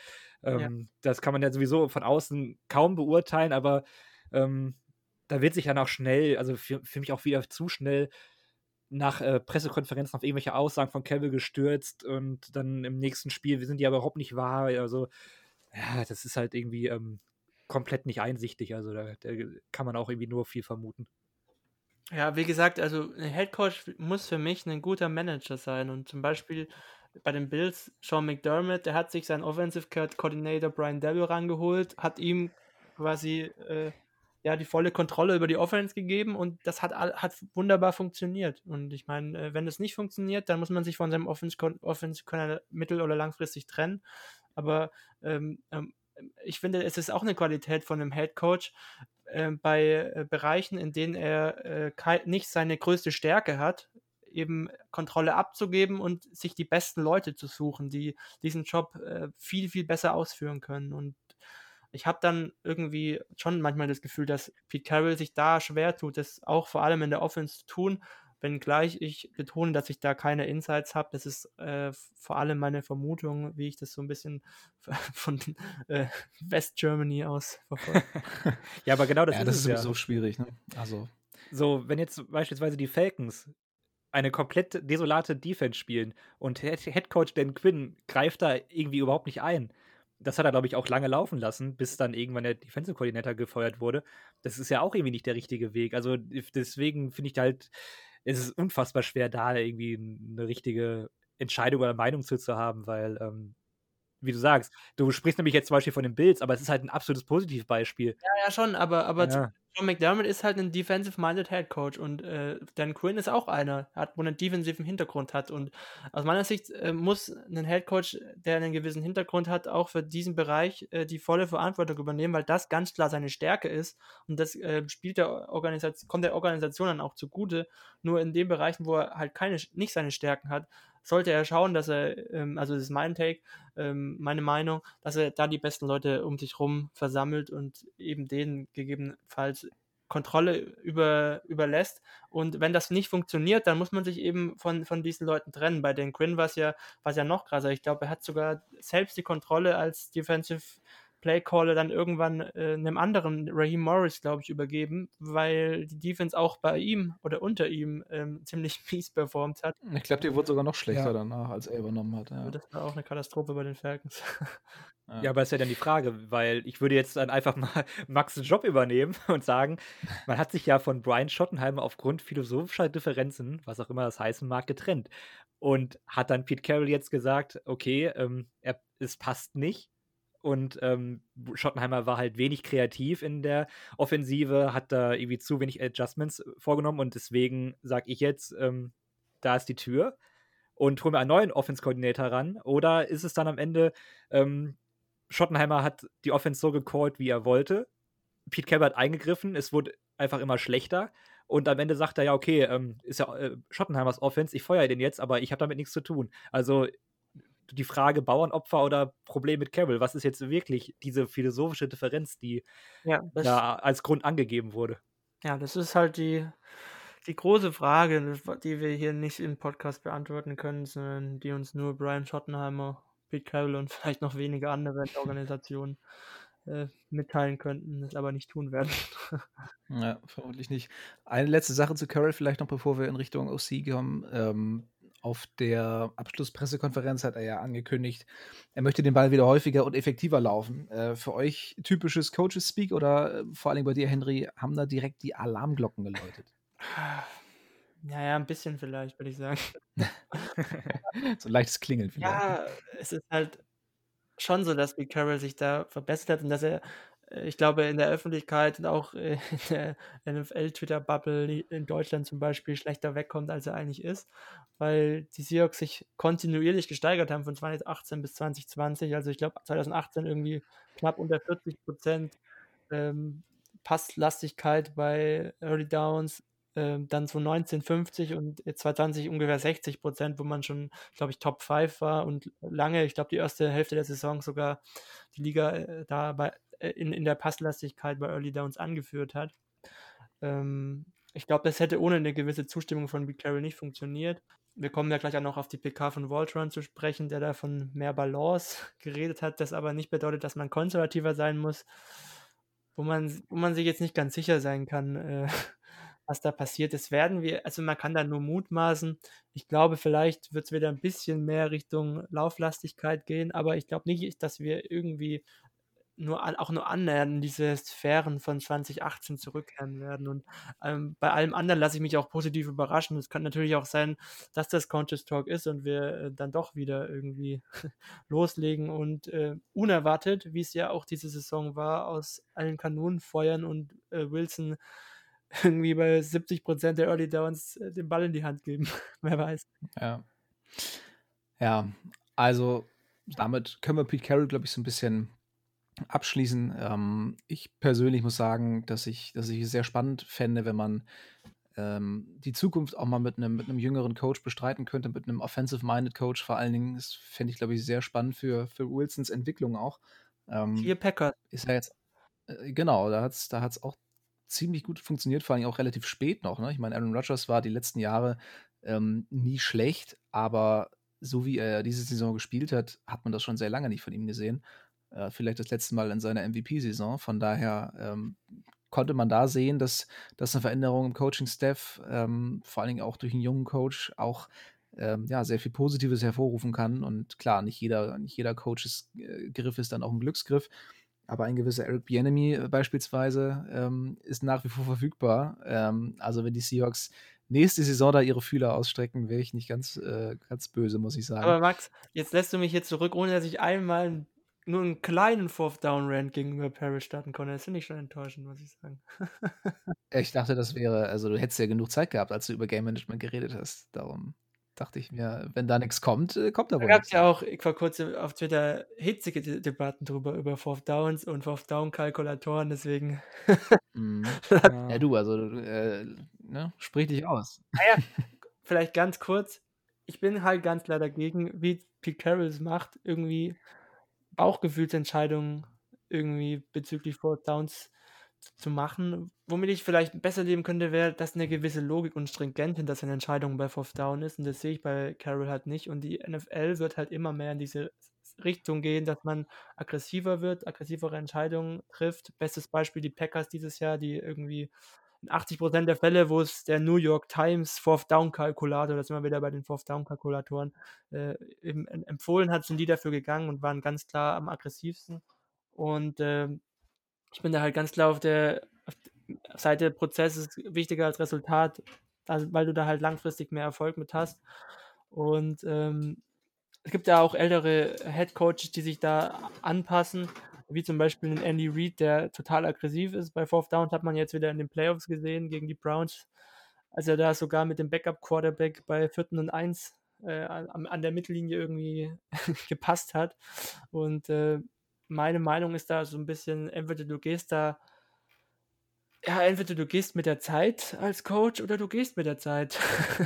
Das kann man ja sowieso von außen kaum beurteilen, aber da wird sich dann auch schnell, also für mich auch wieder zu schnell, nach Pressekonferenzen auf irgendwelche Aussagen von Cavill gestürzt und dann im nächsten Spiel sind die aber überhaupt nicht wahr. Also, ja, das ist halt irgendwie komplett nicht einsichtig. Also, da kann man auch irgendwie nur viel vermuten. Ja, wie gesagt, also ein Headcoach muss für mich ein guter Manager sein. Und zum Beispiel bei den Bills, Sean McDermott, der hat sich seinen Offensive Coordinator Brian Daboll rangeholt, hat ihm quasi die volle Kontrolle über die Offense gegeben und das hat wunderbar funktioniert. Und ich meine, wenn das nicht funktioniert, dann muss man sich von seinem Offensive mittel- oder langfristig trennen. Aber ich finde, es ist auch eine Qualität von einem Headcoach, bei Bereichen, in denen er nicht seine größte Stärke hat, eben Kontrolle abzugeben und sich die besten Leute zu suchen, die diesen Job viel, viel besser ausführen können. Und ich habe dann irgendwie schon manchmal das Gefühl, dass Pete Carroll sich da schwer tut, das auch vor allem in der Offense zu tun, wenngleich ich betone, dass ich da keine Insights habe. Das ist vor allem meine Vermutung, wie ich das so ein bisschen von West Germany aus verfolge. Ja, aber genau das Ja, ist das es ist sowieso schwierig, ne? Also, So, wenn jetzt beispielsweise die Falcons eine komplett desolate Defense spielen und Headcoach Dan Quinn greift da irgendwie überhaupt nicht ein. Das hat er, glaube ich, auch lange laufen lassen, bis dann irgendwann der Defensive Coordinator gefeuert wurde. Das ist ja auch irgendwie nicht der richtige Weg. Also deswegen finde ich halt, es ist unfassbar schwer, da irgendwie eine richtige Entscheidung oder Meinung zu haben, weil, wie du sagst, du sprichst nämlich jetzt zum Beispiel von den Bills, aber es ist halt ein absolutes Positivbeispiel. Ja, schon, aber Ja. Sean McDermott ist halt ein defensive-minded Head Coach und Dan Quinn ist auch einer, wo einen defensiven Hintergrund hat. Und aus meiner Sicht muss ein Head Coach, der einen gewissen Hintergrund hat, auch für diesen Bereich die volle Verantwortung übernehmen, weil das ganz klar seine Stärke ist. Und das kommt der Organisation dann auch zugute. Nur in den Bereichen, wo er halt nicht seine Stärken hat, sollte er schauen, dass er, also das ist mein Take, meine Meinung, dass er da die besten Leute um sich rum versammelt und eben denen gegebenenfalls Kontrolle überlässt. Und wenn das nicht funktioniert, dann muss man sich eben von diesen Leuten trennen. Bei Dan Quinn war es ja noch krasser. Ich glaube, er hat sogar selbst die Kontrolle als Defensive Playcaller dann irgendwann einem anderen, Raheem Morris, glaube ich, übergeben, weil die Defense auch bei ihm oder unter ihm ziemlich mies performt hat. ich glaube, die wurde sogar noch schlechter Ja. danach, als er übernommen hat. Also Ja. das war auch eine Katastrophe bei den Falcons. Ja, aber ist ja dann die Frage, weil ich würde jetzt dann einfach mal Max' Job übernehmen und sagen, man hat sich ja von Brian Schottenheimer aufgrund philosophischer Differenzen, was auch immer das heißen mag, getrennt. Und hat dann Pete Carroll jetzt gesagt, okay, es passt nicht. Und Schottenheimer war halt wenig kreativ in der Offensive, hat da irgendwie zu wenig Adjustments vorgenommen und deswegen sage ich jetzt, da ist die Tür und hol mir einen neuen Offense-Coordinator ran. Oder ist es dann am Ende, Schottenheimer hat die Offense so gecallt, wie er wollte. Pete Carroll hat eingegriffen, es wurde einfach immer schlechter. Und am Ende sagt er, ja, okay, ist ja Schottenheimers Offense, ich feuere den jetzt, aber ich habe damit nichts zu tun. Also die Frage Bauernopfer oder Problem mit Carroll, was ist jetzt wirklich diese philosophische Differenz, die da als Grund angegeben wurde? Ja, das ist halt die große Frage, die wir hier nicht im Podcast beantworten können, sondern die uns nur Brian Schottenheimer, Pete Carroll und vielleicht noch wenige andere Organisationen mitteilen könnten, das aber nicht tun werden. Ja, vermutlich nicht. Eine letzte Sache zu Carroll vielleicht noch, bevor wir in Richtung OC kommen. Auf der Abschlusspressekonferenz hat er ja angekündigt, er möchte den Ball wieder häufiger und effektiver laufen. Für euch typisches Coaches-Speak oder vor allem bei dir, Henry, haben da direkt die Alarmglocken geläutet? Naja, ein bisschen vielleicht, würde ich sagen. So ein leichtes Klingeln vielleicht. Ja, es ist halt schon so, dass Pete Carroll sich da verbessert hat und dass er, ich glaube, in der Öffentlichkeit und auch in der NFL-Twitter-Bubble in Deutschland zum Beispiel schlechter wegkommt, als er eigentlich ist, weil die Seahawks sich kontinuierlich gesteigert haben von 2018 bis 2020. Also ich glaube 2018 irgendwie knapp unter 40% Passlastigkeit bei Early Downs, dann so 19, 50 und jetzt 2020 ungefähr 60%, wo man schon, glaube ich, Top 5 war und lange, ich glaube, die erste Hälfte der Saison sogar die Liga in der Passlastigkeit bei Early Downs angeführt hat. Ich glaube, das hätte ohne eine gewisse Zustimmung von Pete Carroll nicht funktioniert. Wir kommen ja gleich auch noch auf die PK von Voltron zu sprechen, der da von mehr Balance geredet hat, das aber nicht bedeutet, dass man konservativer sein muss, wo man sich jetzt nicht ganz sicher sein kann, was da passiert ist, also man kann da nur mutmaßen. Ich glaube, vielleicht wird es wieder ein bisschen mehr Richtung Lauflastigkeit gehen, aber ich glaube nicht, dass wir irgendwie auch nur annähernd in diese Sphären von 2018 zurückkehren werden. Und bei allem anderen lasse ich mich auch positiv überraschen. Es kann natürlich auch sein, dass das Conscious Talk ist und wir dann doch wieder irgendwie loslegen und unerwartet, wie es ja auch diese Saison war, aus allen Kanonen feuern und Wilson irgendwie bei 70% der Early Downs den Ball in die Hand geben. Wer weiß. Ja. Ja, also damit können wir Pete Carroll, glaube ich, so ein bisschen abschließen. Ich persönlich muss sagen, dass ich es sehr spannend fände, wenn man die Zukunft auch mal mit einem jüngeren Coach bestreiten könnte, mit einem offensive-minded Coach vor allen Dingen. Das fände ich, glaube ich, sehr spannend für Wilsons Entwicklung auch. Hier Packers. Ist ja jetzt, genau, da hat's auch ziemlich gut funktioniert, vor allem auch relativ spät noch. Ne? Ich meine, Aaron Rodgers war die letzten Jahre nie schlecht, aber so wie er diese Saison gespielt hat, hat man das schon sehr lange nicht von ihm gesehen. Vielleicht das letzte Mal in seiner MVP-Saison. Von daher konnte man da sehen, dass eine Veränderung im Coaching-Staff, vor allen Dingen auch durch einen jungen Coach, auch ja, sehr viel Positives hervorrufen kann. Und klar, nicht jeder Coaches Griff ist dann auch ein Glücksgriff. Aber ein gewisser Eric Bieniemy beispielsweise ist nach wie vor verfügbar. Also wenn die Seahawks nächste Saison da ihre Fühler ausstrecken, wäre ich nicht ganz böse, muss ich sagen. Aber Max, jetzt lässt du mich hier zurück, ohne dass ich einmal nur einen kleinen Fourth-Down-Rant gegenüber Parrish starten konnte. Das finde ich schon enttäuschend, muss ich sagen. Ich dachte, also du hättest ja genug Zeit gehabt, als du über Game Management geredet hast. Darum dachte ich mir, wenn da nichts kommt, kommt da Da wohl gab es nichts. ja auch vor kurzem auf Twitter hitzige Debatten drüber, über Fourth Downs und Fourth Down-Kalkulatoren, deswegen. Ja, du, also ne, sprich dich aus. Naja, vielleicht ganz kurz. Ich bin halt ganz klar dagegen, wie Pete Carroll es macht, irgendwie Bauchgefühlsentscheidungen irgendwie bezüglich Fourth Downs zu machen. Womit ich vielleicht besser leben könnte, wäre, dass eine gewisse Logik und Stringenz hinter seinen Entscheidungen bei Fourth Down ist. Und das sehe ich bei Carroll halt nicht. Und die NFL wird halt immer mehr in diese Richtung gehen, dass man aggressiver wird, aggressivere Entscheidungen trifft. Bestes Beispiel die Packers dieses Jahr, die irgendwie in 80% der Fälle, wo es der New York Times Fourth Down Kalkulator, da sind wir wieder bei den Fourth Down Kalkulatoren, eben empfohlen hat, sind die dafür gegangen und waren ganz klar am aggressivsten. Und ich bin da halt ganz klar auf der Seite, Prozess ist wichtiger als Resultat, also, weil du da halt langfristig mehr Erfolg mit hast. Und es gibt ja auch ältere Head Coaches, die sich da anpassen, wie zum Beispiel einen Andy Reid, der total aggressiv ist. Bei Fourth Down hat man jetzt wieder in den Playoffs gesehen gegen die Browns, als er da sogar mit dem Backup-Quarterback bei 4. und 1 an der Mittellinie irgendwie gepasst hat. Und meine Meinung ist da so ein bisschen, entweder du gehst mit der Zeit als Coach oder du gehst mit der Zeit.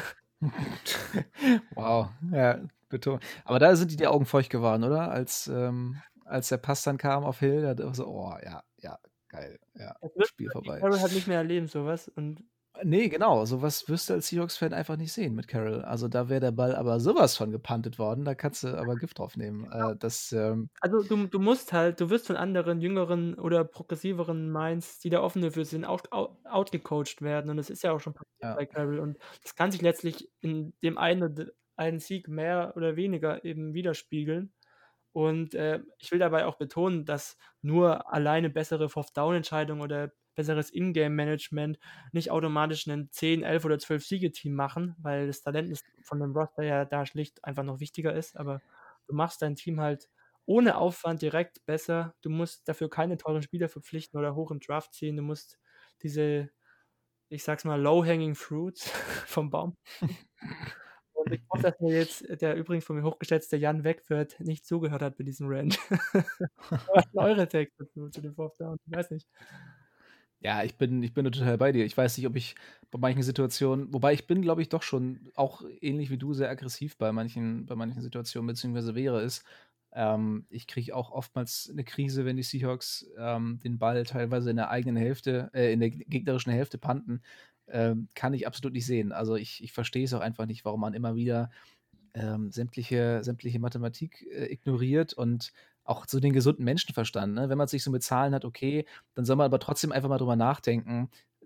Wow, ja, betont. Aber da sind die Augen feucht geworden, oder? Als der Pass dann kam auf Hill, da hat er so, oh ja, geil, ja, Das wird Spiel vorbei. Carroll halt nicht mehr erleben, sowas. Und Nee, genau, sowas wirst du als Seahawks-Fan einfach nicht sehen mit Carroll. Also da wäre der Ball aber sowas von gepuntet worden, da kannst du aber Gift drauf nehmen. also du wirst von anderen, jüngeren oder progressiveren Minds, die da offen dafür sind, outgecoacht werden. Und das ist ja auch schon passiert Ja. bei Carroll. Und das kann sich letztlich in dem einen Sieg mehr oder weniger eben widerspiegeln. Und ich will dabei auch betonen, dass nur alleine bessere Fourth-Down-Entscheidungen oder besseres Ingame-Management nicht automatisch ein 10, 11 oder 12 Siege-Team machen, weil das Talent von dem Roster ja da schlicht einfach noch wichtiger ist. Aber du machst dein Team halt ohne Aufwand direkt besser. Du musst dafür keine teuren Spieler verpflichten oder hoch im Draft ziehen. Du musst diese, ich sag's mal, low-hanging fruits vom Baum. Und ich hoffe, dass mir jetzt der übrigens von mir hochgeschätzte Jan Wegwirth nicht zugehört hat bei diesem Rant. Was sind eure Takes dazu, zu dem Fourth Down? Ich weiß nicht. Ja, ich bin da total bei dir. Ich weiß nicht, ob ich bei manchen Situationen, wobei ich bin, glaube ich, doch schon auch ähnlich wie du sehr aggressiv bei manchen Situationen, beziehungsweise wäre es. Ich kriege auch oftmals eine Krise, wenn die Seahawks den Ball teilweise in der eigenen Hälfte, in der gegnerischen Hälfte punten. Kann ich absolut nicht sehen. Also ich verstehe es auch einfach nicht, warum man immer wieder sämtliche Mathematik ignoriert und auch so den gesunden Menschenverstand. Ne? Wenn man sich so mit Zahlen hat, okay, dann soll man aber trotzdem einfach mal drüber nachdenken,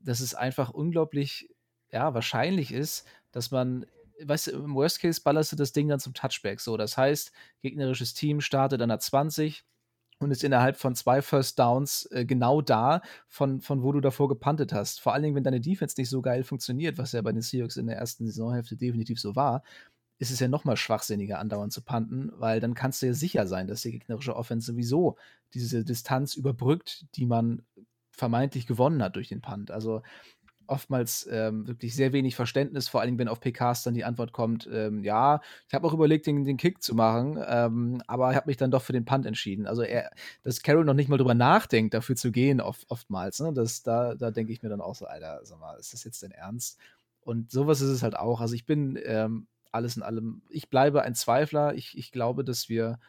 dass es einfach unglaublich wahrscheinlich ist, dass man, weißt du, im Worst Case ballerst du das Ding dann zum Touchback. So, das heißt, gegnerisches Team startet an der 20 und ist innerhalb von 2 First Downs genau da, von wo du davor gepuntet hast. Vor allen Dingen, wenn deine Defense nicht so geil funktioniert, was ja bei den Seahawks in der ersten Saisonhälfte definitiv so war, ist es ja noch mal schwachsinniger, andauernd zu punten, weil dann kannst du ja sicher sein, dass die gegnerische Offense sowieso diese Distanz überbrückt, die man vermeintlich gewonnen hat durch den Punt. Also oftmals wirklich sehr wenig Verständnis, vor allem wenn auf PKs dann die Antwort kommt, ja, ich habe auch überlegt, den Kick zu machen, aber ich habe mich dann doch für den Punt entschieden. Also dass Carroll noch nicht mal drüber nachdenkt, dafür zu gehen, oftmals, ne? Da denke ich mir dann auch so, Alter, sag mal, ist das jetzt dein Ernst? Und sowas ist es halt auch. Also ich bin alles in allem, ich bleibe ein Zweifler. Ich glaube, dass wir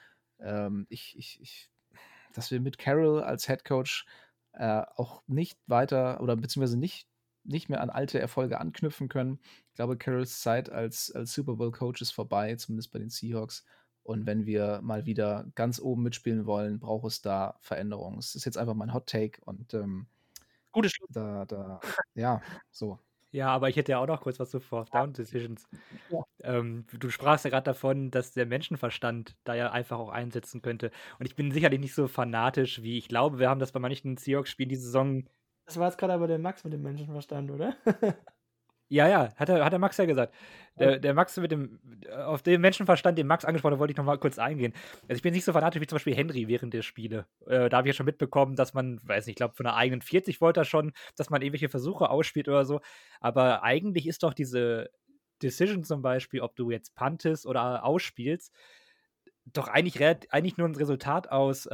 dass wir mit Carroll als Headcoach auch nicht weiter oder beziehungsweise nicht mehr an alte Erfolge anknüpfen können. Ich glaube, Carrolls Zeit als Super Bowl-Coach ist vorbei, zumindest bei den Seahawks. Und wenn wir mal wieder ganz oben mitspielen wollen, braucht es da Veränderungen. Es ist jetzt einfach mein Hot Take und Gutes Schluss. ja, so. Ja, aber ich hätte ja auch noch kurz was zu Fourth Down Decisions. Ja. Du sprachst ja gerade davon, dass der Menschenverstand da ja einfach auch einsetzen könnte. Und ich bin sicherlich nicht so fanatisch, wie ich glaube, wir haben das bei manchen Seahawks-Spielen diese Saison. Das war jetzt gerade aber der Max mit dem Menschenverstand, oder? Ja, hat der Max ja gesagt. Der Max auf den Menschenverstand, den Max angesprochen hat, wollte ich noch mal kurz eingehen. Also ich bin nicht so fanatisch wie zum Beispiel Henry während der Spiele. Da habe ich ja schon mitbekommen, dass man, weiß nicht, ich glaube von der eigenen 40 wollte er schon, dass man irgendwelche Versuche ausspielt oder so. Aber eigentlich ist doch diese Decision zum Beispiel, ob du jetzt puntest oder ausspielst, doch eigentlich nur ein Resultat aus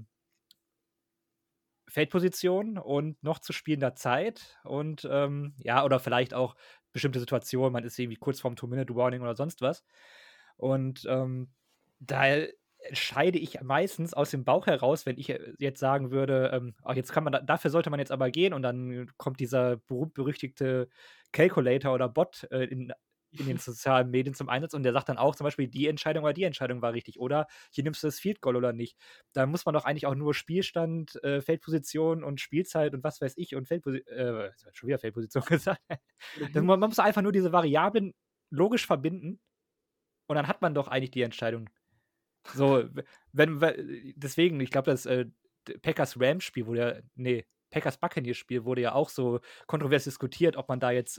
Feldposition und noch zu spielender Zeit und oder vielleicht auch bestimmte Situationen, man ist irgendwie kurz vorm 2-Minute-Warning oder sonst was. Und da entscheide ich meistens aus dem Bauch heraus, wenn ich jetzt sagen würde, jetzt dafür sollte man jetzt aber gehen, und dann kommt dieser berühmt-berüchtigte Calculator oder Bot in den sozialen Medien zum Einsatz, und der sagt dann auch zum Beispiel, die Entscheidung oder die Entscheidung war richtig, oder hier nimmst du das Field Goal oder nicht. Da muss man doch eigentlich auch nur Spielstand, Feldposition und Spielzeit und was weiß ich und schon wieder Feldposition gesagt. Man muss einfach nur diese Variablen logisch verbinden und dann hat man doch eigentlich die Entscheidung. So, deswegen, ich glaube, das Packers-Rams-Spiel Packers-Buccaneers-Spiel wurde ja auch so kontrovers diskutiert, ob man da jetzt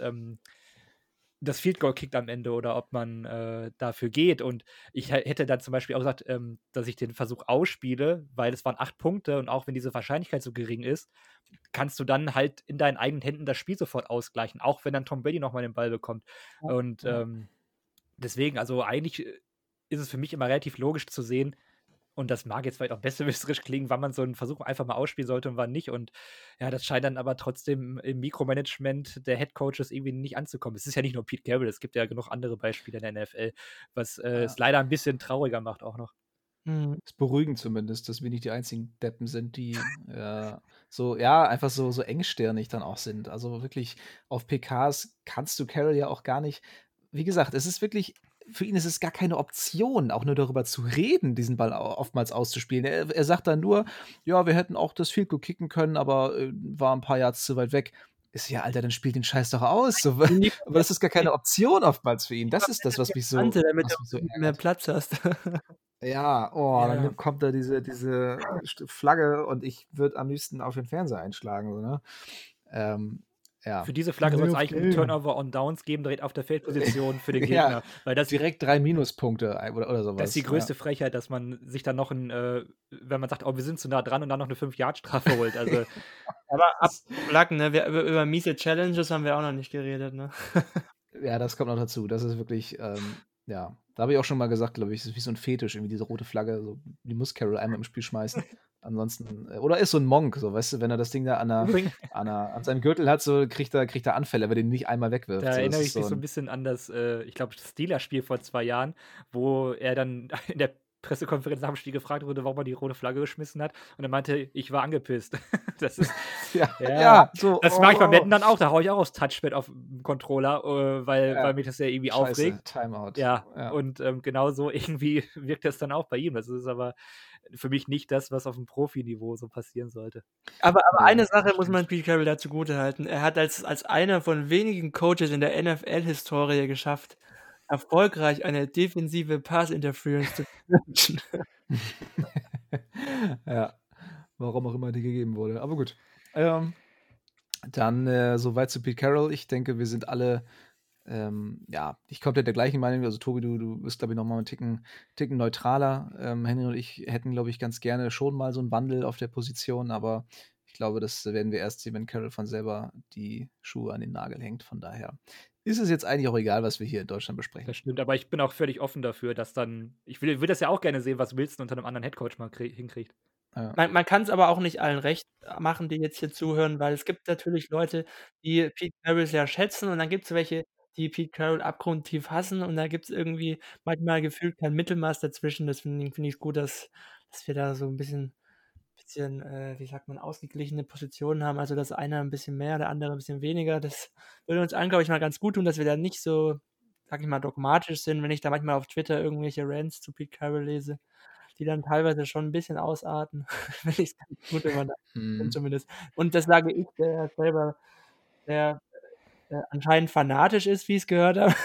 das Field Goal kickt am Ende oder ob man dafür geht. Und ich hätte dann zum Beispiel auch gesagt, dass ich den Versuch ausspiele, weil es waren 8 Punkte und auch wenn diese Wahrscheinlichkeit so gering ist, kannst du dann halt in deinen eigenen Händen das Spiel sofort ausgleichen, auch wenn dann Tom Brady nochmal den Ball bekommt. Und deswegen, also eigentlich ist es für mich immer relativ logisch zu sehen, und das mag jetzt vielleicht auch besserwisserisch klingen, wann man so einen Versuch einfach mal ausspielen sollte und wann nicht. Und ja, das scheint dann aber trotzdem im Mikromanagement der Headcoaches irgendwie nicht anzukommen. Es ist ja nicht nur Pete Carroll, es gibt ja genug andere Beispiele in der NFL, was es leider ein bisschen trauriger macht auch noch. Ist beruhigend zumindest, dass wir nicht die einzigen Deppen sind, die einfach so engstirnig dann auch sind. Also wirklich auf PKs kannst du Carroll ja auch gar nicht. Wie gesagt, es ist wirklich, für ihn ist es gar keine Option, auch nur darüber zu reden, diesen Ball oftmals auszuspielen. Er sagt dann nur, ja, wir hätten auch das Field Goal kicken können, aber war ein paar Yards zu weit weg. Ist ja, Alter, dann spiel den Scheiß doch aus. So, aber das ist gar keine Option oftmals für ihn. Das ist das, was mich so damit so du mehr Platz hast. Ja, dann kommt da diese Flagge und ich würde am liebsten auf den Fernseher einschlagen. So, ne? Für diese Flagge soll es eigentlich einen Turnover on Downs geben, direkt auf der Feldposition für den Gegner. Weil das direkt 3 Minuspunkte oder sowas. Das ist die größte Frechheit, dass man sich dann noch wenn man sagt, wir sind zu nah dran und dann noch eine 5-Yard-Strafe holt. Also, aber ab Flaggen, ne? Über miese Challenges haben wir auch noch nicht geredet, ne? Ja, das kommt noch dazu. Das ist wirklich, da habe ich auch schon mal gesagt, glaube ich, es ist wie so ein Fetisch, irgendwie diese rote Flagge, so, die muss Carroll einmal im Spiel schmeißen. Ansonsten, oder ist so ein Monk, so, weißt du, wenn er das Ding da an seinem Gürtel hat, so kriegt er Anfälle, wenn er den nicht einmal wegwirft. Da so, erinnere ich mich so ein bisschen an das, ich glaube, Steelers-Spiel vor 2 Jahren, wo er dann in der Pressekonferenz nach dem Spiel gefragt wurde, warum er die rote Flagge geschmissen hat. Und er meinte, ich war angepisst. Das ist, so. das mache ich beim Wetten dann auch. Da haue ich auch aufs Touchpad auf den Controller, weil mich das ja irgendwie aufregt. Timeout. Ja, und genau so irgendwie wirkt das dann auch bei ihm. Das ist aber für mich nicht das, was auf dem Profiniveau so passieren sollte. Aber eine Sache muss man Pete Carroll da zugutehalten. Er hat als einer von wenigen Coaches in der NFL-Historie geschafft, erfolgreich eine defensive Pass-Interference zu managen. Ja, warum auch immer die gegeben wurde. Aber gut. Dann soweit zu Pete Carroll. Ich denke, wir sind alle nicht komplett der gleichen Meinung. Also Tobi, du bist, glaube ich, noch mal einen Ticken neutraler. Henry und ich hätten, glaube ich, ganz gerne schon mal so einen Wandel auf der Position, aber ich glaube, das werden wir erst sehen, wenn Carroll von selber die Schuhe an den Nagel hängt. Von daher ist es jetzt eigentlich auch egal, was wir hier in Deutschland besprechen. Das stimmt, aber ich bin auch völlig offen dafür, dass dann, ich will das ja auch gerne sehen, was Wilson unter einem anderen Headcoach mal hinkriegt. Ja. Man kann es aber auch nicht allen recht machen, die jetzt hier zuhören, weil es gibt natürlich Leute, die Pete Carroll sehr schätzen und dann gibt es welche, die Pete Carroll abgrundtief hassen und da gibt es irgendwie manchmal gefühlt kein Mittelmaß dazwischen. Das finde ich gut, dass wir da so ein bisschen, wie sagt man, ausgeglichene Positionen haben. Also, dass einer ein bisschen mehr, der andere ein bisschen weniger. Das würde uns allen, glaube ich, mal ganz gut tun, dass wir da nicht so, sag ich mal, dogmatisch sind, wenn ich da manchmal auf Twitter irgendwelche Rants zu Pete Carroll lese, die dann teilweise schon ein bisschen ausarten. Finde ich es ganz gut, wenn man da zumindest. Und das sage ich, der selber der anscheinend fanatisch ist, wie ich es gehört habe.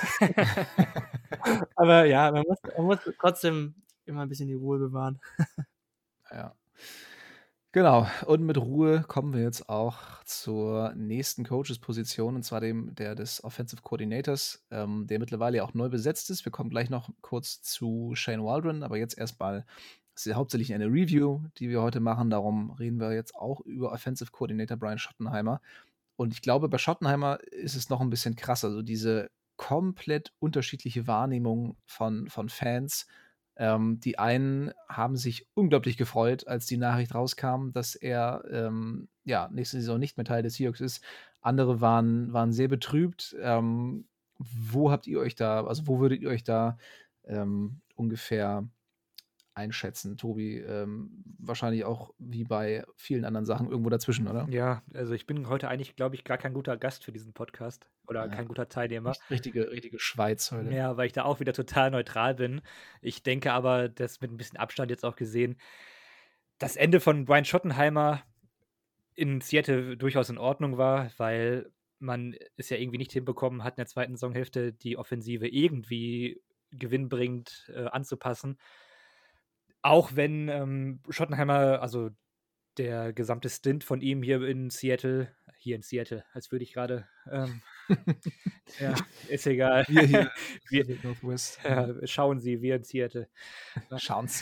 Aber ja, man muss trotzdem immer ein bisschen die Ruhe bewahren. Ja. Genau, und mit Ruhe kommen wir jetzt auch zur nächsten Coaches-Position, und zwar der des Offensive Coordinators, der mittlerweile ja auch neu besetzt ist. Wir kommen gleich noch kurz zu Shane Waldron, aber jetzt erstmal, das ist ja hauptsächlich eine Review, die wir heute machen. Darum reden wir jetzt auch über Offensive Coordinator Brian Schottenheimer. Und ich glaube, bei Schottenheimer ist es noch ein bisschen krass. Also diese komplett unterschiedliche Wahrnehmung von Fans. Die einen haben sich unglaublich gefreut, als die Nachricht rauskam, dass er nächste Saison nicht mehr Teil des Seahawks ist. Andere waren sehr betrübt. Wo würdet ihr euch da ungefähr einschätzen, Tobi? Wahrscheinlich auch wie bei vielen anderen Sachen irgendwo dazwischen, oder? Ja, also ich bin heute eigentlich, glaube ich, gar kein guter Gast für diesen Podcast oder kein guter Teilnehmer. Richtige Schweiz heute. Ja, weil ich da auch wieder total neutral bin. Ich denke aber, das mit ein bisschen Abstand jetzt auch gesehen, das Ende von Brian Schottenheimer in Seattle durchaus in Ordnung war, weil man es ja irgendwie nicht hinbekommen hat, in der zweiten Saisonhälfte die Offensive irgendwie gewinnbringend anzupassen. Auch wenn Schottenheimer, also der gesamte Stint von ihm hier in Seattle, als würde ich gerade, ja, ist egal. Wir hier, Northwest. Schauen Sie, wir in Seattle. Schauen Sie.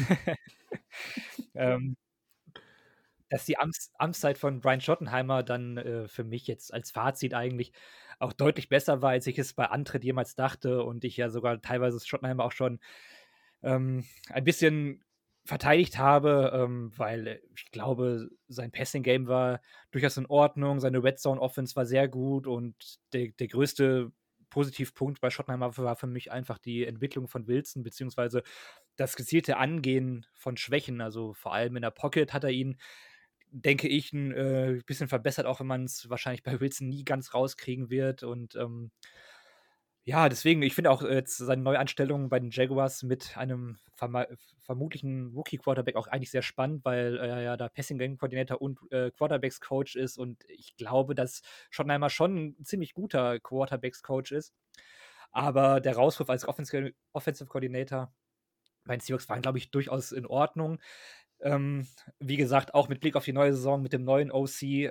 Dass die Amtszeit von Brian Schottenheimer dann für mich jetzt als Fazit eigentlich auch deutlich besser war, als ich es bei Antritt jemals dachte und ich ja sogar teilweise Schottenheimer auch schon ein bisschen verteidigt habe, weil ich glaube, sein Passing-Game war durchaus in Ordnung, seine Red Zone-Offense war sehr gut und der größte Positivpunkt bei Schottenheimer war für mich einfach die Entwicklung von Wilson, beziehungsweise das gezielte Angehen von Schwächen. Also vor allem in der Pocket hat er ihn, denke ich, ein bisschen verbessert, auch wenn man es wahrscheinlich bei Wilson nie ganz rauskriegen wird. Und ja, deswegen, ich finde auch jetzt seine Neuanstellung bei den Jaguars mit einem vermutlichen Rookie-Quarterback auch eigentlich sehr spannend, weil er ja da Passing-Game-Coordinator und Quarterbacks-Coach ist und ich glaube, dass Schottenheimer schon ein ziemlich guter Quarterbacks-Coach ist. Aber der Rauswurf als Offensive Coordinator bei den Seahawks war, glaube ich, durchaus in Ordnung. Wie gesagt, auch mit Blick auf die neue Saison mit dem neuen OC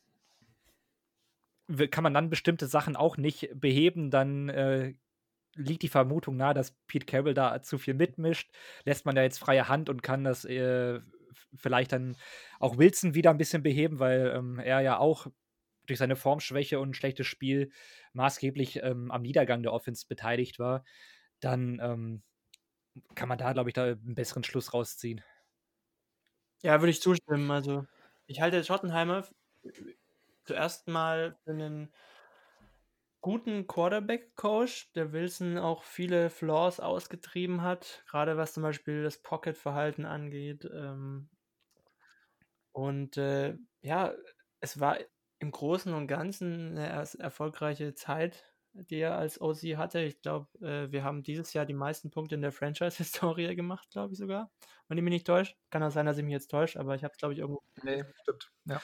kann man dann bestimmte Sachen auch nicht beheben, dann liegt die Vermutung nahe, dass Pete Carroll da zu viel mitmischt. Lässt man da jetzt freie Hand und kann das vielleicht dann auch Wilson wieder ein bisschen beheben, weil er ja auch durch seine Formschwäche und ein schlechtes Spiel maßgeblich am Niedergang der Offense beteiligt war. Dann kann man da, glaube ich, da einen besseren Schluss rausziehen. Ja, würde ich zustimmen. Also, ich halte Schottenheimer zuerst mal für einen guten Quarterback-Coach, der Wilson auch viele Flaws ausgetrieben hat, gerade was zum Beispiel das Pocket-Verhalten angeht. Und ja, es war im Großen und Ganzen eine erfolgreiche Zeit, die er als OC hatte. Ich glaube, wir haben dieses Jahr die meisten Punkte in der Franchise-Historie gemacht, glaube ich sogar. Wenn ich mich nicht täusche. Kann auch sein, dass ich mich jetzt täusche, aber ich habe es, glaube ich, irgendwo. Nee, stimmt. Ja.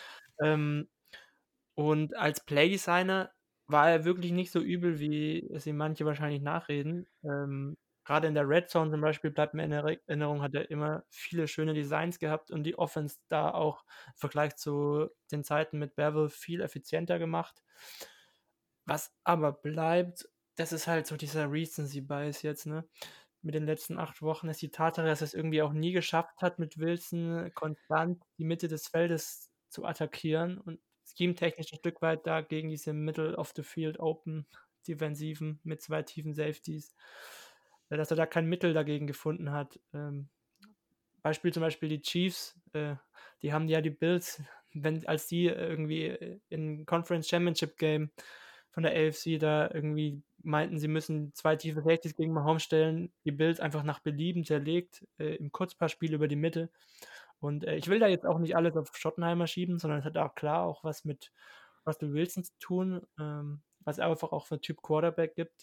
Und als Playdesigner war er wirklich nicht so übel, wie es ihm manche wahrscheinlich nachreden. Gerade in der Red Zone zum Beispiel bleibt mir in Erinnerung, hat er immer viele schöne Designs gehabt und die Offense da auch im Vergleich zu den Zeiten mit Bevel viel effizienter gemacht. Was aber bleibt, das ist halt so dieser Recency-Bias jetzt, ne? Mit den letzten 8 Wochen ist die Tatsache, dass er es irgendwie auch nie geschafft hat, mit Wilson konstant die Mitte des Feldes zu attackieren und schemetechnisch ein Stück weit da gegen diese Middle of the Field Open Defensiven mit 2 tiefen Safeties, dass er da kein Mittel dagegen gefunden hat. Beispiel zum Beispiel die Chiefs, die haben ja die Bills, als die irgendwie in Conference Championship Game von der AFC da irgendwie meinten, sie müssen 2 tiefe Safeties gegen Mahomes stellen, die Bills einfach nach Belieben zerlegt, im Kurzpassspiel über die Mitte. Und ich will da jetzt auch nicht alles auf Schottenheimer schieben, sondern es hat auch klar auch was mit Russell Wilson zu tun, was einfach auch für einen Typ Quarterback gibt.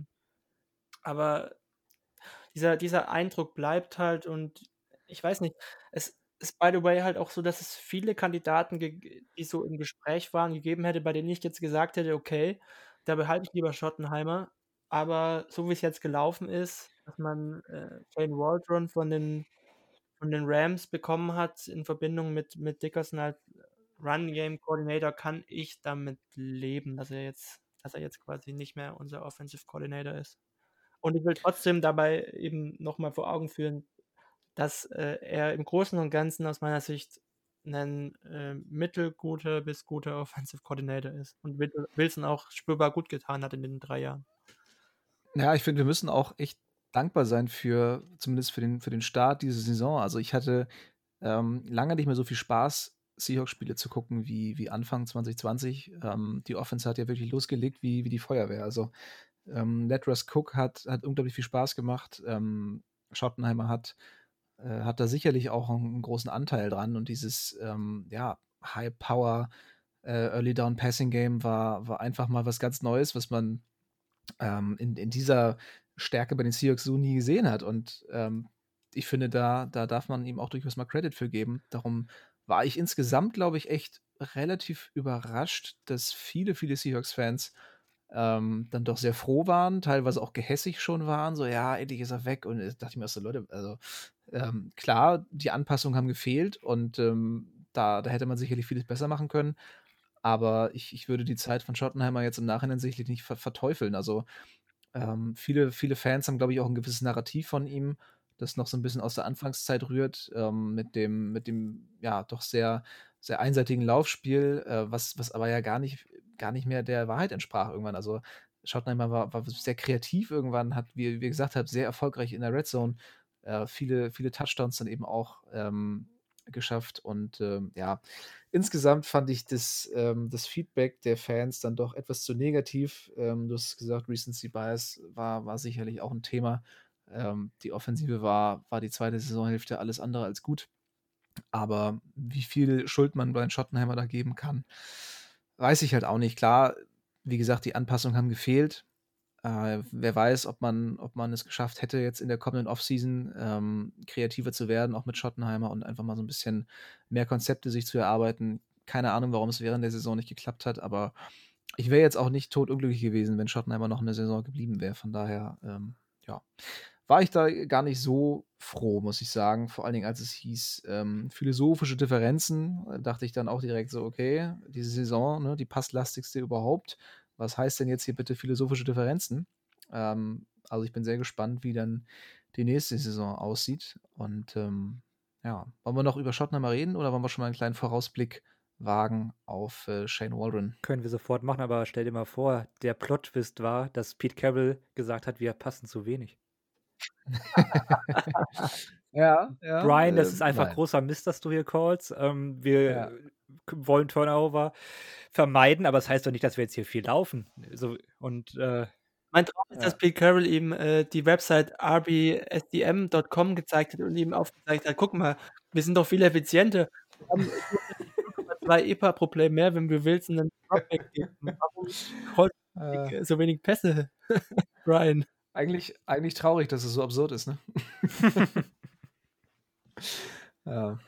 Aber dieser Eindruck bleibt halt und ich weiß nicht, es ist by the way halt auch so, dass es viele Kandidaten, die so im Gespräch waren, gegeben hätte, bei denen ich jetzt gesagt hätte, okay, da behalte ich lieber Schottenheimer. Aber so wie es jetzt gelaufen ist, dass man Shane Waldron von den Rams bekommen hat in Verbindung mit Dickerson als Run-Game-Coordinator, kann ich damit leben, dass er jetzt quasi nicht mehr unser Offensive Coordinator ist. Und ich will trotzdem dabei eben nochmal vor Augen führen, dass er im Großen und Ganzen aus meiner Sicht ein mittelguter bis guter Offensive Coordinator ist und Wilson auch spürbar gut getan hat in den 3 Jahren. Ja, ich finde, wir müssen auch echt dankbar sein zumindest für den Start dieser Saison. Also ich hatte lange nicht mehr so viel Spaß, Seahawks-Spiele zu gucken wie Anfang 2020. Die Offense hat ja wirklich losgelegt wie die Feuerwehr. Also Latras Cook hat unglaublich viel Spaß gemacht. Schottenheimer hat da sicherlich auch einen großen Anteil dran. Und dieses High-Power Early Down Passing Game war einfach mal was ganz Neues, was man in dieser Stärke bei den Seahawks so nie gesehen hat. Und ich finde, da darf man ihm auch durchaus mal Credit für geben. Darum war ich insgesamt, glaube ich, echt relativ überrascht, dass viele Seahawks-Fans dann doch sehr froh waren, teilweise auch gehässig schon waren, so, ja, endlich ist er weg. Und dachte ich mir so, Leute, also klar, die Anpassungen haben gefehlt und da hätte man sicherlich vieles besser machen können. Aber ich würde die Zeit von Schottenheimer jetzt im Nachhinein sicherlich nicht verteufeln. Also viele Fans haben, glaube ich, auch ein gewisses Narrativ von ihm, das noch so ein bisschen aus der Anfangszeit rührt, mit dem ja doch sehr, sehr einseitigen Laufspiel, was aber ja gar nicht mehr der Wahrheit entsprach irgendwann. Also Schottenheimer war sehr kreativ irgendwann, hat, wie ihr gesagt habt, sehr erfolgreich in der Red Zone viele Touchdowns dann eben auch geschafft. Und ja, insgesamt fand ich das Feedback der Fans dann doch etwas zu negativ. Du hast gesagt, Recency Bias war sicherlich auch ein Thema. Die Offensive war die zweite Saisonhälfte alles andere als gut. Aber wie viel Schuld man bei den Schottenheimer da geben kann, weiß ich halt auch nicht. Klar, wie gesagt, die Anpassungen haben gefehlt. Wer weiß, ob man es geschafft hätte, jetzt in der kommenden Offseason kreativer zu werden, auch mit Schottenheimer und einfach mal so ein bisschen mehr Konzepte sich zu erarbeiten. Keine Ahnung, warum es während der Saison nicht geklappt hat, aber ich wäre jetzt auch nicht totunglücklich gewesen, wenn Schottenheimer noch in der Saison geblieben wäre. Von daher, ja, war ich da gar nicht so froh, muss ich sagen. Vor allen Dingen, als es hieß, philosophische Differenzen, dachte ich dann auch direkt so, okay, diese Saison, ne, die passlastigste überhaupt. Was heißt denn jetzt hier bitte philosophische Differenzen? Also ich bin sehr gespannt, wie dann die nächste Saison aussieht. Und ja, wollen wir noch über Schottenheimer reden oder wollen wir schon mal einen kleinen Vorausblick wagen auf Shane Waldron? Können wir sofort machen, aber stell dir mal vor, der Plot-Twist war, dass Pete Carroll gesagt hat, wir passen zu wenig. Ja, Brian, das ist einfach nein. großer Mist, dass du hier callst. Wir wollen Turnover vermeiden, aber das heißt doch nicht, dass wir jetzt hier viel laufen. Und Mein Traum ist, dass Pete Carroll ihm die Website rbsdm.com gezeigt hat und ihm aufgezeigt hat, guck mal, wir sind doch viel effizienter. Wir haben 0,2 EPA-Problem mehr, wenn wir Wilson einen Dropback geben. Warum rollt so wenig Pässe, Brian? Eigentlich traurig, dass es so absurd ist, ne? Ja.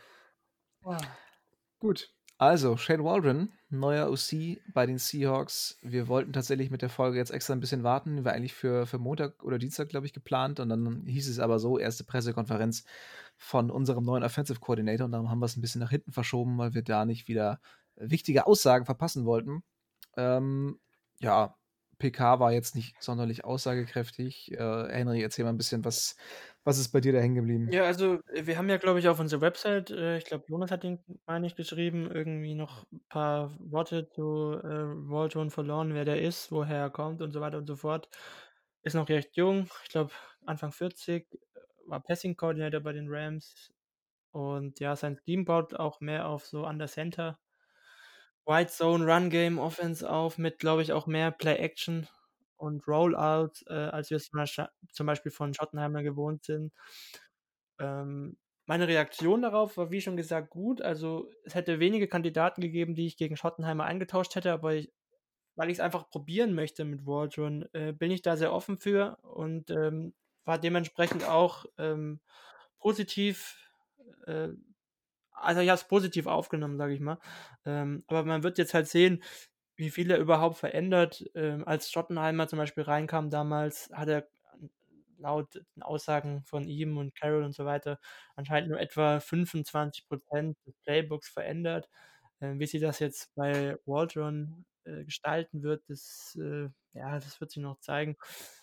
Gut. Also, Shane Waldron, neuer OC bei den Seahawks. Wir wollten tatsächlich mit der Folge jetzt extra ein bisschen warten. Die war eigentlich für Montag oder Dienstag, glaube ich, geplant. Und dann hieß es aber so, erste Pressekonferenz von unserem neuen Offensive Coordinator. Und darum haben wir es ein bisschen nach hinten verschoben, weil wir da nicht wieder wichtige Aussagen verpassen wollten. Ja, PK war jetzt nicht sonderlich aussagekräftig. Henry, erzähl mal ein bisschen, was ist bei dir da hängen geblieben? Ja, also wir haben ja, glaube ich, auf unserer Website, ich glaube, Jonas hat den, meine ich, geschrieben, irgendwie noch ein paar Worte zu Waldron verloren, wer der ist, woher er kommt und so weiter und so fort. Ist noch recht jung, ich glaube Anfang 40, war Passing Coordinator bei den Rams und ja, sein Scheme baut auch mehr auf so Under Center, Wide Zone, Run Game, Offense auf, mit, glaube ich, auch mehr Play Action und Rollout, als wir es zum Beispiel von Schottenheimer gewohnt sind. Meine Reaktion darauf war, wie schon gesagt, gut. Also es hätte wenige Kandidaten gegeben, die ich gegen Schottenheimer eingetauscht hätte, aber weil ich es einfach probieren möchte mit Waldron, bin ich da sehr offen für und war dementsprechend auch positiv, also ich habe es positiv aufgenommen, sage ich mal. Aber man wird jetzt halt sehen, wie viel er überhaupt verändert. Als Schottenheimer zum Beispiel reinkam damals, hat er laut den Aussagen von ihm und Carroll und so weiter anscheinend nur etwa 25% des Playbooks verändert. Wie sich das jetzt bei Waldron gestalten wird, das wird sich noch zeigen.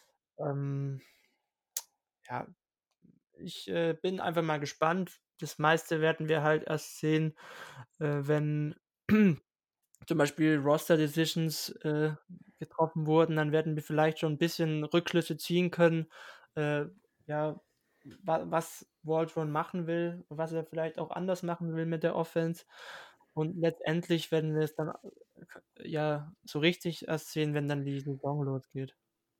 Ja, ich bin einfach mal gespannt. Das meiste werden wir halt erst sehen, wenn zum Beispiel Roster-Decisions getroffen wurden, dann werden wir vielleicht schon ein bisschen Rückschlüsse ziehen können, ja, was Waldron machen will, was er vielleicht auch anders machen will mit der Offense. Und letztendlich werden wir es dann ja so richtig erst sehen, wenn dann die Saison losgeht.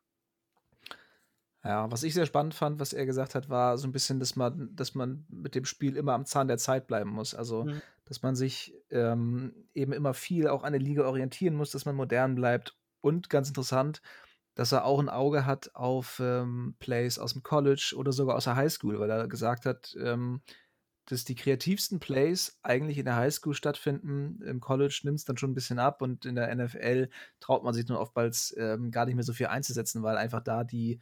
Ja, was ich sehr spannend fand, was er gesagt hat, war so ein bisschen, dass man mit dem Spiel immer am Zahn der Zeit bleiben muss. Also, Mhm. dass man sich eben immer viel auch an der Liga orientieren muss, dass man modern bleibt. Und ganz interessant, dass er auch ein Auge hat auf Plays aus dem College oder sogar aus der Highschool, weil er gesagt hat, dass die kreativsten Plays eigentlich in der Highschool stattfinden. Im College nimmt es dann schon ein bisschen ab und in der NFL traut man sich nur oftmals gar nicht mehr so viel einzusetzen, weil einfach da die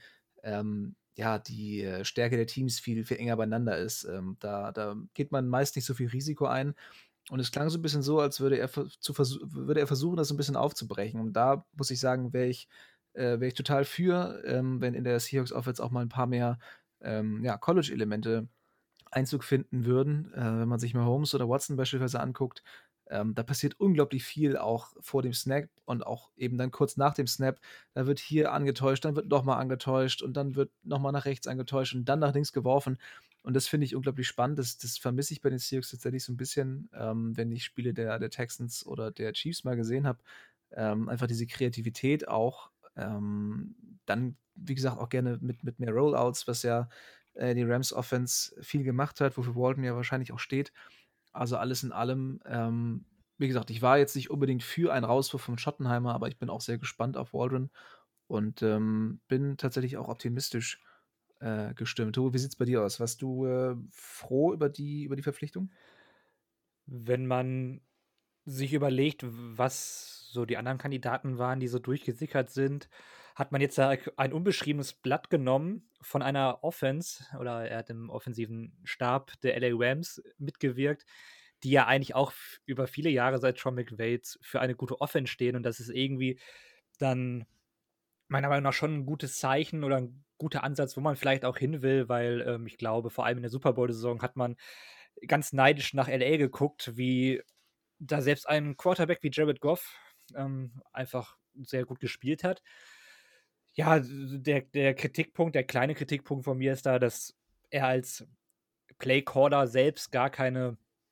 Stärke der Teams viel, viel enger beieinander ist. Da geht man meist nicht so viel Risiko ein. Und es klang so ein bisschen so, als würde er versuchen, das so ein bisschen aufzubrechen. Und da muss ich sagen, wär ich total für, wenn in der Seahawks Offense auch mal ein paar mehr College-Elemente Einzug finden würden. Wenn man sich mal Holmes oder Watson beispielsweise anguckt, da passiert unglaublich viel auch vor dem Snap und auch eben dann kurz nach dem Snap. Da wird hier angetäuscht, dann wird nochmal angetäuscht und dann wird nochmal nach rechts angetäuscht und dann nach links geworfen. Und das finde ich unglaublich spannend. Das vermisse ich bei den Seahawks tatsächlich so ein bisschen, wenn ich Spiele der Texans oder der Chiefs mal gesehen habe. Einfach diese Kreativität auch. Dann, wie gesagt, auch gerne mit mehr Rollouts, was ja die Rams Offense viel gemacht hat, wofür Walton ja wahrscheinlich auch steht. Also alles in allem, wie gesagt, ich war jetzt nicht unbedingt für einen Rauswurf von Schottenheimer, aber ich bin auch sehr gespannt auf Waldron und bin tatsächlich auch optimistisch gestimmt. Tobi, wie sieht es bei dir aus? Warst du froh über die Verpflichtung? Wenn man sich überlegt, was so die anderen Kandidaten waren, die so durchgesickert sind, hat man jetzt da ein unbeschriebenes Blatt genommen von einer Offense, oder er hat im offensiven Stab der LA Rams mitgewirkt, die ja eigentlich auch über viele Jahre seit Sean McVay für eine gute Offense stehen, und das ist irgendwie dann meiner Meinung nach schon ein gutes Zeichen oder ein guter Ansatz, wo man vielleicht auch hin will, weil ich glaube, vor allem in der Super Bowl-Saison hat man ganz neidisch nach LA geguckt, wie da selbst ein Quarterback wie Jared Goff einfach sehr gut gespielt hat. Ja, der Kritikpunkt, der kleine Kritikpunkt von mir ist da, dass er als Playcaller selbst gar keine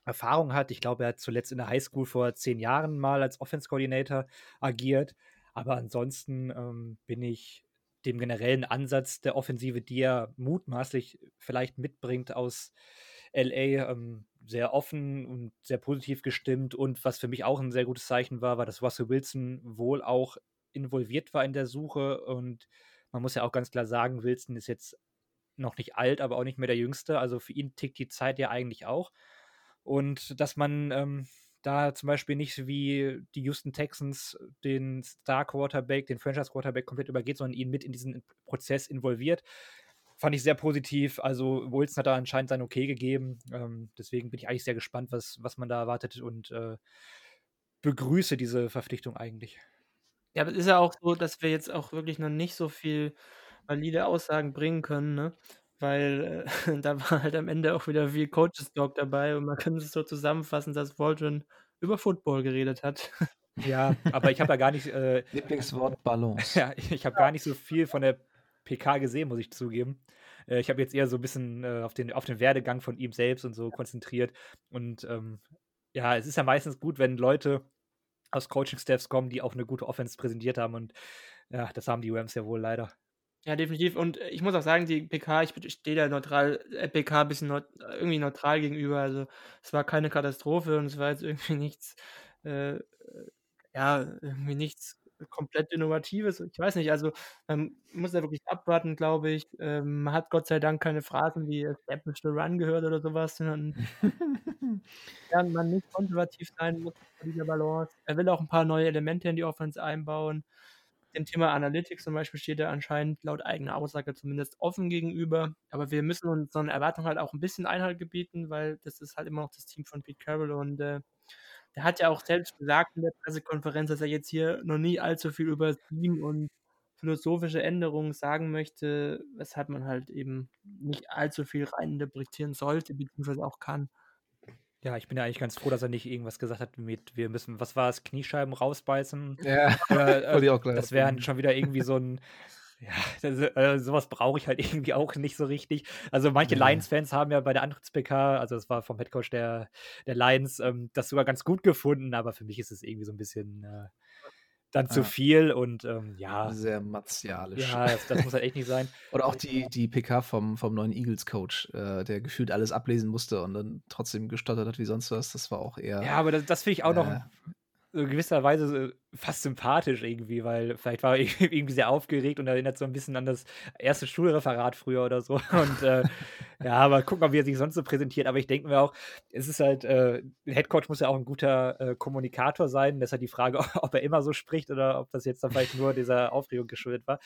Erfahrung hat. Ich glaube, er hat zuletzt in der Highschool vor 10 Jahren mal als Offense Coordinator agiert. Aber ansonsten bin ich dem generellen Ansatz der Offensive, die er mutmaßlich vielleicht mitbringt aus LA, sehr offen und sehr positiv gestimmt. Und was für mich auch ein sehr gutes Zeichen war, dass Russell Wilson wohl auch involviert war in der Suche. Und man muss ja auch ganz klar sagen, Wilson ist jetzt noch nicht alt, aber auch nicht mehr der Jüngste. Also für ihn tickt die Zeit ja eigentlich auch. Und dass man da zum Beispiel nicht wie die Houston Texans den Star-Quarterback, den Franchise-Quarterback komplett übergeht, sondern ihn mit in diesen Prozess involviert, fand ich sehr positiv. Also Wilson hat da anscheinend sein Okay gegeben. Deswegen bin ich eigentlich sehr gespannt, was man da erwartet und begrüße diese Verpflichtung eigentlich. Ja, aber es ist ja auch so, dass wir jetzt auch wirklich noch nicht so viel valide Aussagen bringen können, ne? Weil da war halt am Ende auch wieder viel Coaches-Talk dabei und man kann es so zusammenfassen, dass Waldron über Football geredet hat. Ja, aber ich habe da gar nicht Lieblingswort Balance. ja, ich habe gar nicht so viel von der PK gesehen, muss ich zugeben. Ich habe jetzt eher so ein bisschen auf den Werdegang von ihm selbst und so konzentriert. Und ja, es ist ja meistens gut, wenn Leute aus Coaching-Staffs kommen, die auch eine gute Offense präsentiert haben. Und ja, das haben die Rams ja wohl leider. Ja, definitiv. Und ich muss auch sagen, die PK, ich stehe der PK ein bisschen irgendwie neutral gegenüber. Also es war keine Katastrophe und es war jetzt irgendwie nichts, ja, irgendwie nichts komplett Innovatives. Ich weiß nicht, also man muss da wirklich abwarten, glaube ich. Man hat Gott sei Dank keine Phrasen wie Establish the Run gehört oder sowas, sondern während man nicht konservativ sein muss bei dieser Balance. Er will auch ein paar neue Elemente in die Offense einbauen. Dem Thema Analytics zum Beispiel steht er anscheinend laut eigener Aussage zumindest offen gegenüber. Aber wir müssen uns so eine Erwartung halt auch ein bisschen Einhalt gebieten, weil das ist halt immer noch das Team von Pete Carroll und der hat ja auch selbst gesagt in der Pressekonferenz, dass er jetzt hier noch nie allzu viel über das Team und philosophische Änderungen sagen möchte, weshalb man halt eben nicht allzu viel reininterpretieren sollte, beziehungsweise auch kann. Ja, ich bin ja eigentlich ganz froh, dass er nicht irgendwas gesagt hat mit, wir müssen, was war es, Kniescheiben rausbeißen? Ja, Oder, wollte ich auch gleich das wäre sagen. schon wieder irgendwie so ein, ja, sowas brauche ich halt irgendwie auch nicht so richtig. Also manche Nee. Lions-Fans haben ja bei der Antritts-PK, also das war vom Headcoach der Lions, das sogar ganz gut gefunden, aber für mich ist es irgendwie so ein bisschen dann zu Ja. viel und ja, Sehr martialisch. ja, das muss halt echt nicht sein. Oder auch die PK vom neuen Eagles-Coach, der gefühlt alles ablesen musste und dann trotzdem gestottert hat wie sonst was. Das war auch eher. Ja, aber das finde ich auch noch äh, so in gewisser Weise fast sympathisch irgendwie, weil vielleicht war er irgendwie sehr aufgeregt und erinnert so ein bisschen an das erste Schulreferat früher oder so. Und ja, aber gucken, ob er sich sonst so präsentiert. Aber ich denke mir auch, es ist halt, ein Headcoach muss ja auch ein guter Kommunikator sein. Deshalb die Frage, ob er immer so spricht oder ob das jetzt dann vielleicht nur dieser Aufregung geschuldet war.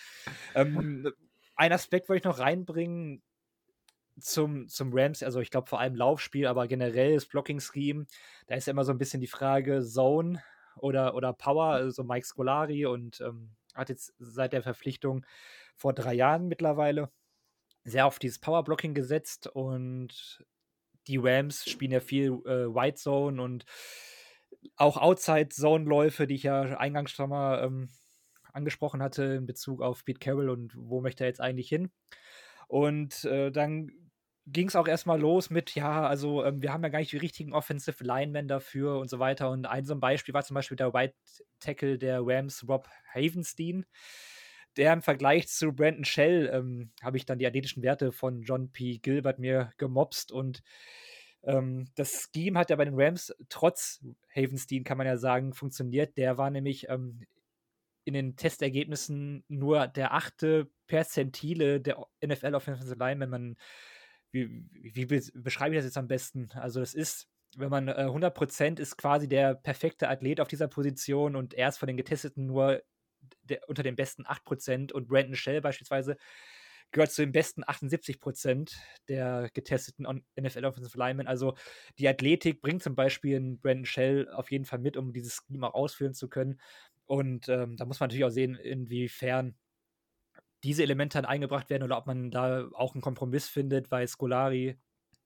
Ein Aspekt wollte ich noch reinbringen zum Rams, also ich glaube vor allem Laufspiel, aber generell das Blocking-Scheme, da ist ja immer so ein bisschen die Frage Zone oder Power, also Mike Scolari und hat jetzt seit der Verpflichtung vor 3 Jahren mittlerweile sehr auf dieses Power-Blocking gesetzt und die Rams spielen ja viel White Zone und auch Outside-Zone-Läufe, die ich ja eingangs schon mal angesprochen hatte in Bezug auf Pete Carroll und wo möchte er jetzt eigentlich hin. Und dann ging es auch erstmal los mit, ja, also wir haben ja gar nicht die richtigen Offensive Linemen dafür und so weiter. Und ein so ein Beispiel war zum Beispiel der White Tackle der Rams, Rob Havenstein. Der im Vergleich zu Brandon Shell habe ich dann die athletischen Werte von John P. Gilbert mir gemopst und das Scheme hat ja bei den Rams trotz Havenstein, kann man ja sagen, funktioniert. Der war nämlich in den Testergebnissen nur der 8. Perzentile der NFL Offensive Line, wenn man, wie beschreibe ich das jetzt am besten? Also das ist, wenn man 100% ist quasi der perfekte Athlet auf dieser Position und er ist von den Getesteten nur unter den besten 8% und Brandon Shell beispielsweise gehört zu den besten 78% der getesteten NFL Offensive Linemen. Also die Athletik bringt zum Beispiel einen Brandon Shell auf jeden Fall mit, um dieses Scheme auch ausführen zu können. Und da muss man natürlich auch sehen, inwiefern diese Elemente dann eingebracht werden oder ob man da auch einen Kompromiss findet, weil Solari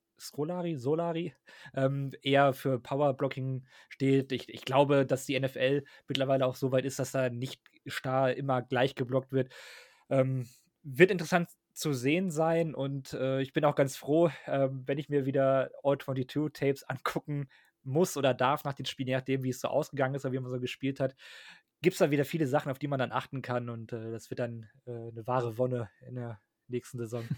eher für Powerblocking steht. Ich glaube, dass die NFL mittlerweile auch so weit ist, dass da nicht starr immer gleich geblockt wird. Wird interessant zu sehen sein und ich bin auch ganz froh, wenn ich mir wieder All-22-Tapes angucken muss oder darf nach den Spielen, je nachdem, wie es so ausgegangen ist oder wie man so gespielt hat, gibt es da wieder viele Sachen, auf die man dann achten kann und das wird dann eine wahre Wonne in der nächsten Saison.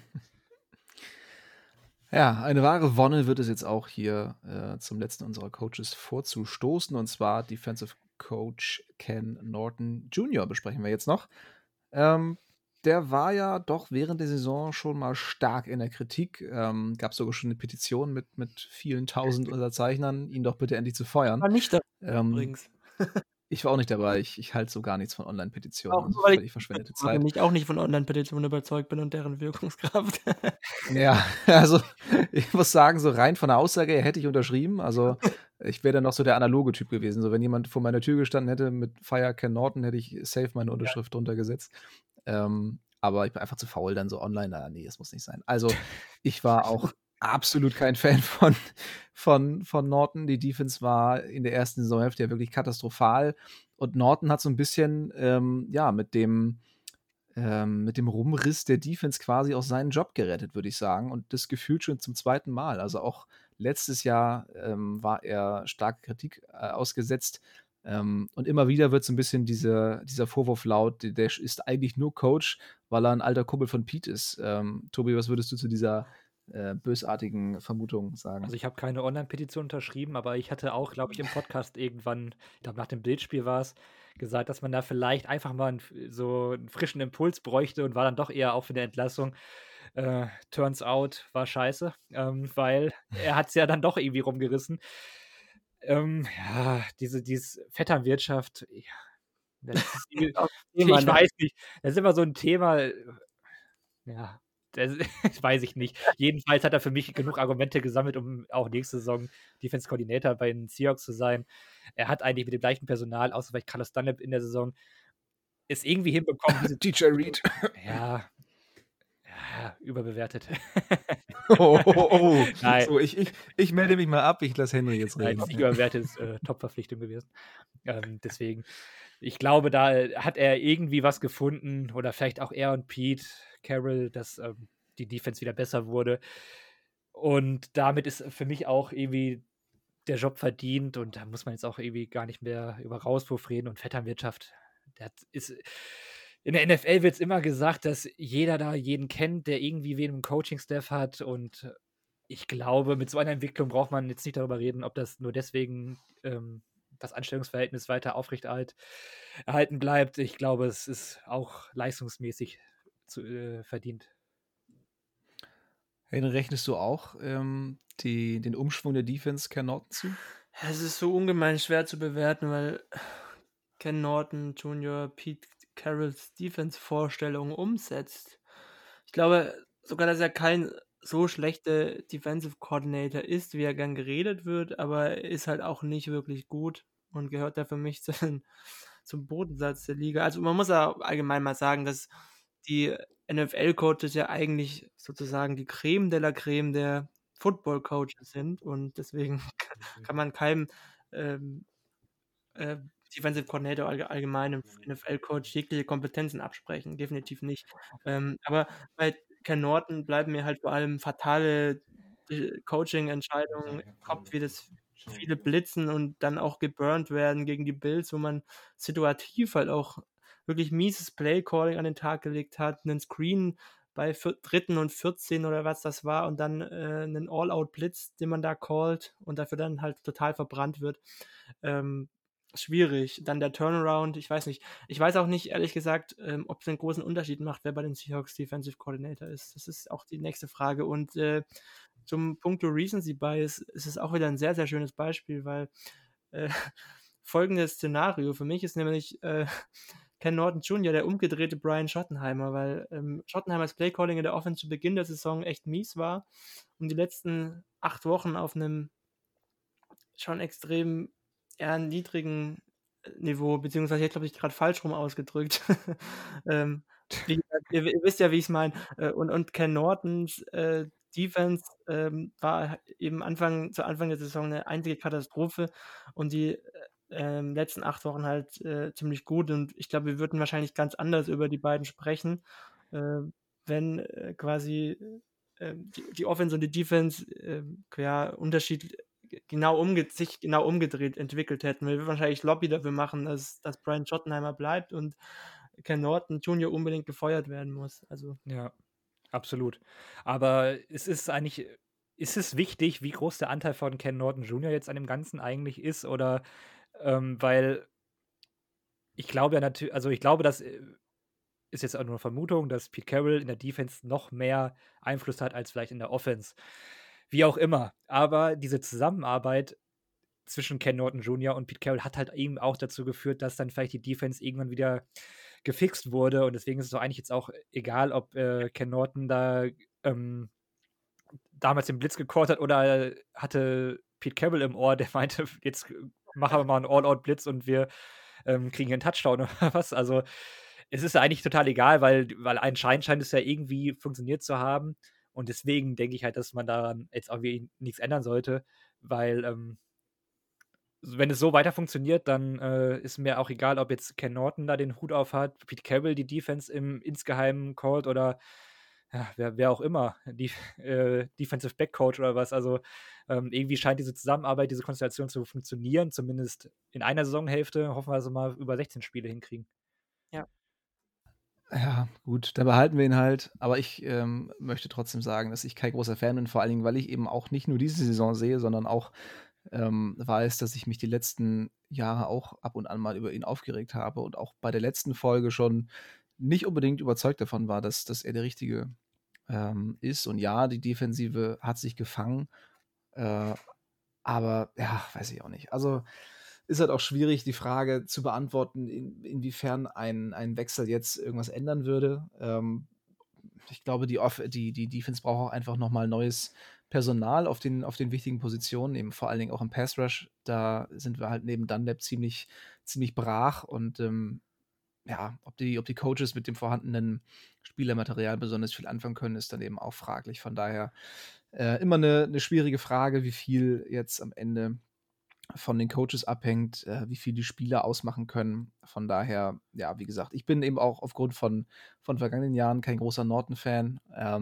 Ja, eine wahre Wonne wird es jetzt auch hier zum letzten unserer Coaches vorzustoßen, und zwar Defensive Coach Ken Norton Jr. besprechen wir jetzt noch. Der war ja doch während der Saison schon mal stark in der Kritik. Gab sogar schon eine Petition mit vielen tausend Unterzeichnern, ihn doch bitte endlich zu feuern. War nicht da Ähm, übrigens. Ich war auch nicht dabei. Ich halte so gar nichts von Online-Petitionen. Auch Also nur, weil völlig verschwendete Zeit. ich auch nicht von Online-Petitionen überzeugt bin und deren Wirkungskraft. Ja, also ich muss sagen, so rein von der Aussage her hätte ich unterschrieben. Also ich wäre dann noch so der analoge Typ gewesen. So, wenn jemand vor meiner Tür gestanden hätte mit Fire Ken Norton, hätte ich safe meine Unterschrift drunter gesetzt. Aber ich bin einfach zu faul, dann so online. Nee, das muss nicht sein. Also ich war auch absolut kein Fan von Norton. Die Defense war in der ersten Saisonhälfte ja wirklich katastrophal. Und Norton hat so ein bisschen, mit dem Rumriss der Defense quasi auch seinen Job gerettet, würde ich sagen. Und das gefühlt schon zum zweiten Mal. Also auch letztes Jahr war er starke Kritik ausgesetzt. Und immer wieder wird so ein bisschen dieser Vorwurf laut, der ist eigentlich nur Coach, weil er ein alter Kumpel von Pete ist. Tobi, was würdest du zu dieser bösartigen Vermutung sagen? Also ich habe keine Online-Petition unterschrieben, aber ich hatte auch, glaube ich, im Podcast irgendwann, ich glaube nach dem Bildspiel war es, gesagt, dass man da vielleicht einfach mal so einen frischen Impuls bräuchte und war dann doch eher auch für eine Entlassung. Turns out war scheiße, weil er hat es ja dann doch irgendwie rumgerissen. Ja, diese Vetternwirtschaft, ja, das ist, ich weiß nicht, das ist immer so ein Thema, ja, das weiß ich nicht. Jedenfalls hat er für mich genug Argumente gesammelt, um auch nächste Saison Defense Coordinator bei den Seahawks zu sein. Er hat eigentlich mit dem gleichen Personal, außer vielleicht Carlos Dunlap in der Saison, es irgendwie hinbekommen. DJ Reed. Ja, überbewertet. Oh. Nein. So, ich melde mich mal ab, ich lasse Henry jetzt Nein, reden. ist nicht überbewertet, ist Top-Verpflichtung gewesen. Deswegen, ich glaube, da hat er irgendwie was gefunden oder vielleicht auch er und Pete Carroll, dass die Defense wieder besser wurde. Und damit ist für mich auch irgendwie der Job verdient und da muss man jetzt auch irgendwie gar nicht mehr über Rauswurf reden und Vetternwirtschaft. In der NFL wird es immer gesagt, dass jeder da jeden kennt, der irgendwie wen im Coaching-Staff hat und ich glaube, mit so einer Entwicklung braucht man jetzt nicht darüber reden, ob das nur deswegen das Anstellungsverhältnis weiter erhalten bleibt. Ich glaube, es ist auch leistungsmäßig verdient. Hey, rechnest du auch den Umschwung der Defense Ken Norton zu? Es ist so ungemein schwer zu bewerten, weil Ken Norton Jr. Pete Carrolls Defense-Vorstellungen umsetzt. Ich glaube sogar, dass er kein so schlechter Defensive Coordinator ist, wie er gern geredet wird, aber er ist halt auch nicht wirklich gut und gehört da für mich zum Bodensatz der Liga. Also man muss ja allgemein mal sagen, dass die NFL-Coaches ja eigentlich sozusagen die Creme de la Creme der Football-Coaches sind und deswegen kann man keinem Defensive Coordinator allgemein NFL-Coach jegliche Kompetenzen absprechen, definitiv nicht. Aber bei Ken Norton bleiben mir halt vor allem fatale Coaching-Entscheidungen im Kopf, wie das viele blitzen und dann auch geburnt werden gegen die Bills, wo man situativ halt auch wirklich mieses Play-Calling an den Tag gelegt hat, einen Screen bei 3. und 14 oder was das war und dann einen All-Out-Blitz, den man da callt und dafür dann halt total verbrannt wird. Schwierig. Dann der Turnaround, ich weiß nicht. Ich weiß auch nicht, ehrlich gesagt, ob es einen großen Unterschied macht, wer bei den Seahawks Defensive Coordinator ist. Das ist auch die nächste Frage. Und zum Punkt Recency Bias ist es auch wieder ein sehr, sehr schönes Beispiel, weil folgendes Szenario für mich ist nämlich Ken Norton Jr., der umgedrehte Brian Schottenheimer, weil Schottenheimers Playcalling in der Offense zu Beginn der Saison echt mies war und die letzten 8 Wochen auf einem schon extrem eher niedrigen Niveau, beziehungsweise ich glaube, ich gerade falsch rum ausgedrückt. Wie gesagt, ihr wisst ja, wie ich es meine. Und Ken Nortons Defense war eben zu Anfang der Saison eine einzige Katastrophe und die letzten 8 Wochen halt ziemlich gut und ich glaube, wir würden wahrscheinlich ganz anders über die beiden sprechen. wenn quasi die Offense und die Defense sich genau umgedreht entwickelt hätten. Wir würden wahrscheinlich Lobby dafür machen, dass Brian Schottenheimer bleibt und Ken Norton Jr. unbedingt gefeuert werden muss. Also Ja, absolut. Aber ist es wichtig, wie groß der Anteil von Ken Norton Jr. jetzt an dem Ganzen eigentlich ist? Oder weil ich glaube ja natürlich, also ich glaube, das ist jetzt auch nur eine Vermutung, dass Pete Carroll in der Defense noch mehr Einfluss hat als vielleicht in der Offense. Wie auch immer. Aber diese Zusammenarbeit zwischen Ken Norton Jr. und Pete Carroll hat halt eben auch dazu geführt, dass dann vielleicht die Defense irgendwann wieder gefixt wurde. Und deswegen ist es doch eigentlich jetzt auch egal, ob Ken Norton da damals den Blitz gecallt hat oder hatte Pete Carroll im Ohr, der meinte, jetzt machen wir mal einen All-Out-Blitz und wir kriegen hier einen Touchdown oder was. Also es ist eigentlich total egal, weil anscheinend scheint es ja irgendwie funktioniert zu haben. Und deswegen denke ich halt, dass man daran jetzt auch nichts ändern sollte, weil wenn es so weiter funktioniert, dann ist mir auch egal, ob jetzt Ken Norton da den Hut auf hat, Pete Carroll die Defense insgeheim callt oder ja, wer auch immer, Defensive Back Coach oder was. Also irgendwie scheint diese Zusammenarbeit, diese Konstellation zu funktionieren, zumindest in einer Saisonhälfte. Hoffen wir also mal über 16 Spiele hinkriegen. Ja, gut, dann behalten wir ihn halt. Aber ich möchte trotzdem sagen, dass ich kein großer Fan bin, vor allen Dingen, weil ich eben auch nicht nur diese Saison sehe, sondern auch weiß, dass ich mich die letzten Jahre auch ab und an mal über ihn aufgeregt habe und auch bei der letzten Folge schon nicht unbedingt überzeugt davon war, dass er der Richtige ist. Und ja, die Defensive hat sich gefangen, aber ja, weiß ich auch nicht. Also ist halt auch schwierig, die Frage zu beantworten, inwiefern ein Wechsel jetzt irgendwas ändern würde. Ich glaube, die Defense braucht auch einfach nochmal neues Personal auf den wichtigen Positionen, eben vor allen Dingen auch im Pass Rush. Da sind wir halt neben Dunlap ziemlich brach und ja, ob die Coaches mit dem vorhandenen Spielermaterial besonders viel anfangen können, ist dann eben auch fraglich. Von daher immer eine schwierige Frage, wie viel jetzt am Ende von den Coaches abhängt, wie viel die Spieler ausmachen können. Von daher, ja, wie gesagt, ich bin eben auch aufgrund von vergangenen Jahren kein großer Norton-Fan.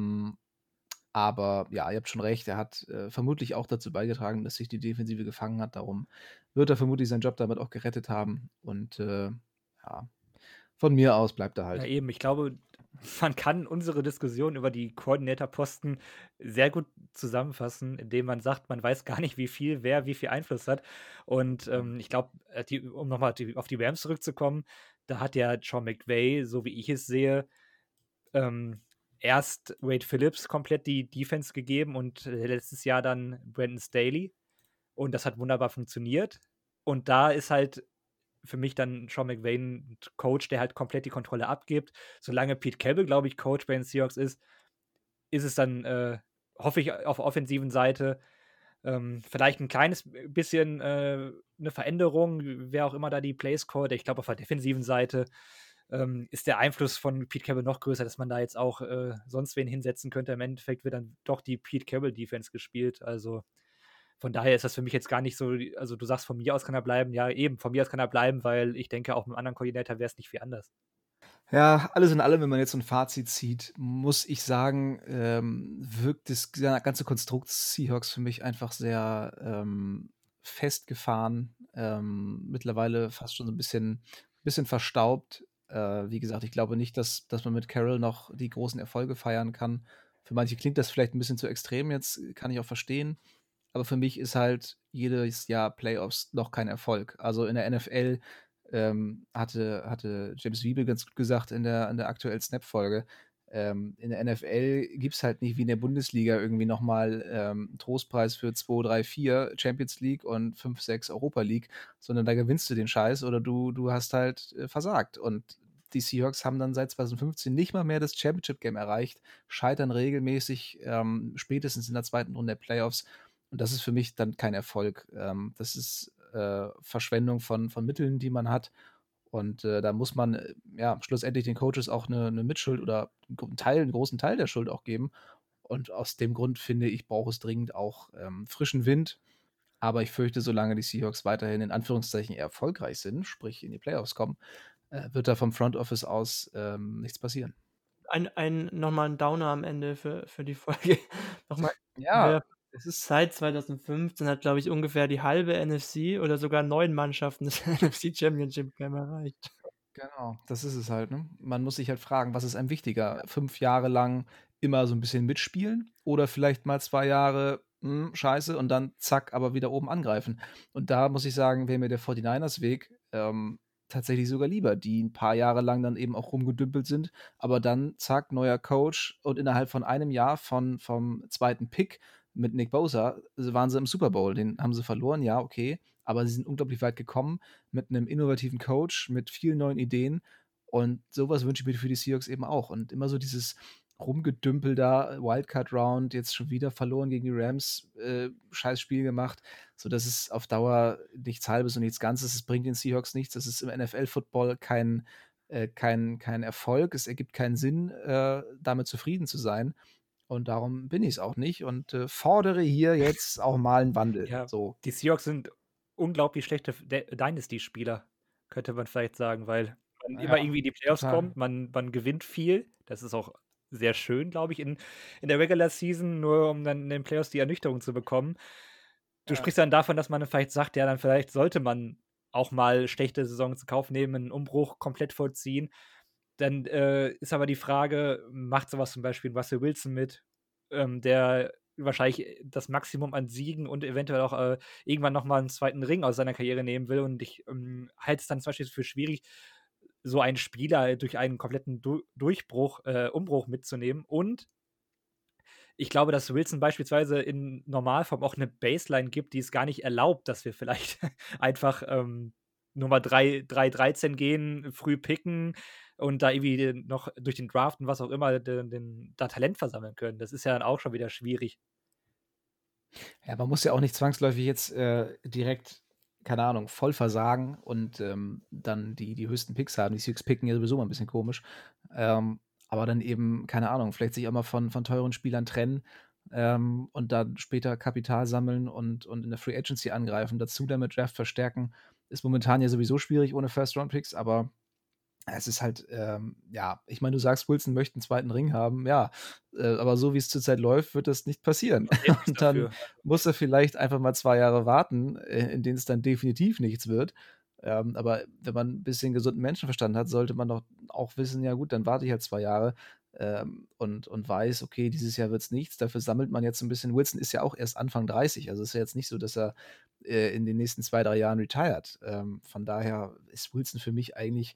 Aber ja, ihr habt schon recht, er hat vermutlich auch dazu beigetragen, dass sich die Defensive gefangen hat. Darum wird er vermutlich seinen Job damit auch gerettet haben. Und ja, von mir aus bleibt er Ja, halt. eben. Ich glaube, man kann unsere Diskussion über die Koordinatorposten sehr gut zusammenfassen, indem man sagt, man weiß gar nicht, wer wie viel Einfluss hat. Und ich glaube, um nochmal auf die Rams zurückzukommen, da hat ja Sean McVay, so wie ich es sehe, erst Wade Phillips komplett die Defense gegeben und letztes Jahr dann Brandon Staley. Und das hat wunderbar funktioniert. Und da ist halt für mich dann Sean McVay ein Coach, der halt komplett die Kontrolle abgibt. Solange Pete Carroll, glaube ich, Coach bei den Seahawks ist es dann, hoffe ich, auf der offensiven Seite vielleicht ein kleines bisschen eine Veränderung, wer auch immer da die Plays callt. Ich glaube, auf der defensiven Seite ist der Einfluss von Pete Carroll noch größer, dass man da jetzt auch sonst wen hinsetzen könnte. Im Endeffekt wird dann doch die Pete Carroll-Defense gespielt. Also von daher ist das für mich jetzt gar nicht so, also du sagst, von mir aus kann er bleiben. Ja, eben, von mir aus kann er bleiben, weil ich denke, auch mit einem anderen Koordinator wäre es nicht viel anders. Ja, alles in allem, wenn man jetzt so ein Fazit zieht, muss ich sagen, wirkt das ganze Konstrukt Seahawks für mich einfach sehr festgefahren, mittlerweile fast schon so ein bisschen verstaubt. Wie gesagt, ich glaube nicht, dass man mit Carroll noch die großen Erfolge feiern kann. Für manche klingt das vielleicht ein bisschen zu extrem jetzt, kann ich auch verstehen. Aber für mich ist halt jedes Jahr Playoffs noch kein Erfolg. Also in der NFL hatte James Wiebe ganz gut gesagt in der aktuellen Snap-Folge. In der NFL gibt es halt nicht wie in der Bundesliga irgendwie nochmal Trostpreis für 2, 3, 4 Champions League und 5, 6 Europa League, sondern da gewinnst du den Scheiß oder du hast halt versagt. Und die Seahawks haben dann seit 2015 nicht mal mehr das Championship-Game erreicht, scheitern regelmäßig spätestens in der zweiten Runde der Playoffs. Und das ist für mich dann kein Erfolg. Das ist Verschwendung von Mitteln, die man hat. Und da muss man ja schlussendlich den Coaches auch eine Mitschuld oder einen großen Teil der Schuld auch geben. Und aus dem Grund finde ich, braucht es dringend auch frischen Wind. Aber ich fürchte, solange die Seahawks weiterhin in Anführungszeichen eher erfolgreich sind, sprich in die Playoffs kommen, wird da vom Front Office aus nichts passieren. nochmal ein Downer am Ende für die Folge. Nochmal, Ja, es ist seit 2015 hat, glaube ich, ungefähr die halbe NFC oder sogar 9 Mannschaften das NFC Championship Game erreicht. genau, das ist es halt, ne? Man muss sich halt fragen, was ist einem wichtiger? 5 Jahre lang immer so ein bisschen mitspielen oder vielleicht mal 2 Jahre, scheiße und dann zack, aber wieder oben angreifen. Und da muss ich sagen, wäre mir der 49ers Weg, tatsächlich sogar lieber, die ein paar Jahre lang dann eben auch rumgedümpelt sind, aber dann zack, neuer Coach und innerhalb von einem Jahr vom zweiten Pick mit Nick Bosa waren sie im Super Bowl. Den haben sie verloren, ja, okay, aber sie sind unglaublich weit gekommen mit einem innovativen Coach, mit vielen neuen Ideen. Und sowas wünsche ich mir für die Seahawks eben auch. Und immer so dieses Rumgedümpel da, Wildcard-Round, jetzt schon wieder verloren gegen die Rams, scheiß Spiel gemacht. So, das ist auf Dauer nichts Halbes und nichts Ganzes. Es bringt den Seahawks nichts. Das ist im NFL-Football kein Erfolg. Es ergibt keinen Sinn, damit zufrieden zu sein. Und darum bin ich es auch nicht und fordere hier jetzt auch mal einen Wandel. Ja, So. die Seahawks sind unglaublich schlechte Dynasty-Spieler, könnte man vielleicht sagen, weil man immer Ja, irgendwie in die Playoffs total. kommt, man gewinnt viel. Das ist auch sehr schön, glaube ich, in der Regular Season, nur um dann in den Playoffs die Ernüchterung zu bekommen. Du Ja. sprichst dann davon, dass man dann vielleicht sagt, ja, dann vielleicht sollte man auch mal schlechte Saisons in Kauf nehmen, einen Umbruch komplett vollziehen. Dann ist aber die Frage, macht sowas zum Beispiel Russell Wilson mit, der wahrscheinlich das Maximum an Siegen und eventuell auch irgendwann noch mal einen zweiten Ring aus seiner Karriere nehmen will. Und ich halte es dann zum Beispiel für schwierig, so einen Spieler durch einen kompletten Umbruch mitzunehmen. Und ich glaube, dass Wilson beispielsweise in Normalform auch eine Baseline gibt, die es gar nicht erlaubt, dass wir vielleicht einfach Nummer 13 gehen, früh picken und da irgendwie noch durch den Draft und was auch immer da Talent versammeln können. Das ist ja dann auch schon wieder schwierig. Ja, man muss ja auch nicht zwangsläufig jetzt direkt, keine Ahnung, voll versagen und dann die höchsten Picks haben. Die Seahawks picken ja sowieso mal ein bisschen komisch. Aber dann eben, keine Ahnung, vielleicht sich auch mal von teuren Spielern trennen und dann später Kapital sammeln und in der Free Agency angreifen. Dazu dann mit Draft verstärken. Ist momentan ja sowieso schwierig ohne First-Round-Picks, aber es ist halt, ja, ich meine, du sagst, Wilson möchte einen zweiten Ring haben, ja, aber so wie es zurzeit läuft, wird das nicht passieren. Geld nicht Und dann dafür. muss er vielleicht einfach mal 2 Jahre warten, in denen es dann definitiv nichts wird. Aber wenn man ein bisschen gesunden Menschenverstand hat, sollte man doch auch wissen, ja gut, dann warte ich halt 2 Jahre, und weiß, okay, dieses Jahr wird es nichts. Dafür sammelt man jetzt ein bisschen. Wilson ist ja auch erst Anfang 30, also ist ja jetzt nicht so, dass er in den nächsten 2, 3 Jahren retired. Von daher ist Wilson für mich eigentlich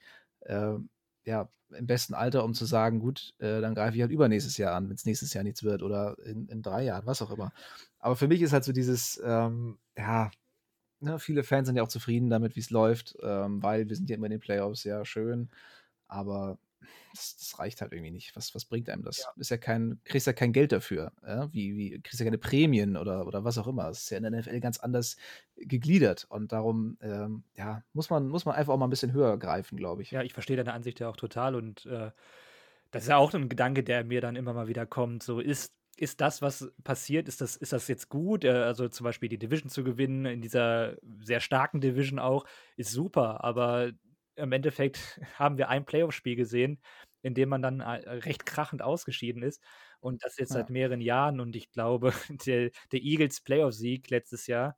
ja, im besten Alter, um zu sagen, gut, dann greife ich halt übernächstes Jahr an, wenn es nächstes Jahr nichts wird oder in 3 Jahren, was auch immer. Aber für mich ist halt so dieses, ja, ne, viele Fans sind ja auch zufrieden damit, wie es läuft, weil wir sind ja immer in den Playoffs, ja, schön, aber das reicht halt irgendwie nicht. Was bringt einem das? Ist ja kriegst ja kein Geld dafür. Ja? Kriegst ja keine Prämien oder was auch immer. Es ist ja in der NFL ganz anders gegliedert. Und darum, ja, muss man einfach auch mal ein bisschen höher greifen, glaube ich. Ja, ich verstehe deine Ansicht ja auch total und das ist ja auch ein Gedanke, der mir dann immer mal wieder kommt. So, ist das, was passiert, ist das jetzt gut? Also zum Beispiel die Division zu gewinnen, in dieser sehr starken Division auch, ist super, aber im Endeffekt haben wir ein Playoff-Spiel gesehen, in dem man dann recht krachend ausgeschieden ist. Und das jetzt Ja. seit mehreren Jahren. Und ich glaube, der Eagles Playoff-Sieg letztes Jahr,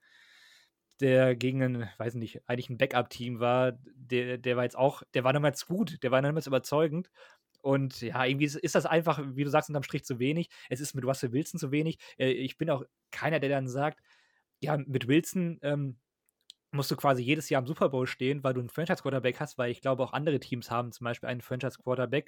der gegen ein, weiß nicht, eigentlich ein Backup-Team war, der war jetzt auch, der war damals gut, der war damals überzeugend. Und ja, irgendwie ist das einfach, wie du sagst, unterm Strich zu wenig. Es ist mit Russell Wilson zu wenig. Ich bin auch keiner, der dann sagt, ja, mit Wilson musst du quasi jedes Jahr im Super Bowl stehen, weil du einen Franchise-Quarterback hast, weil ich glaube, auch andere Teams haben zum Beispiel einen Franchise-Quarterback.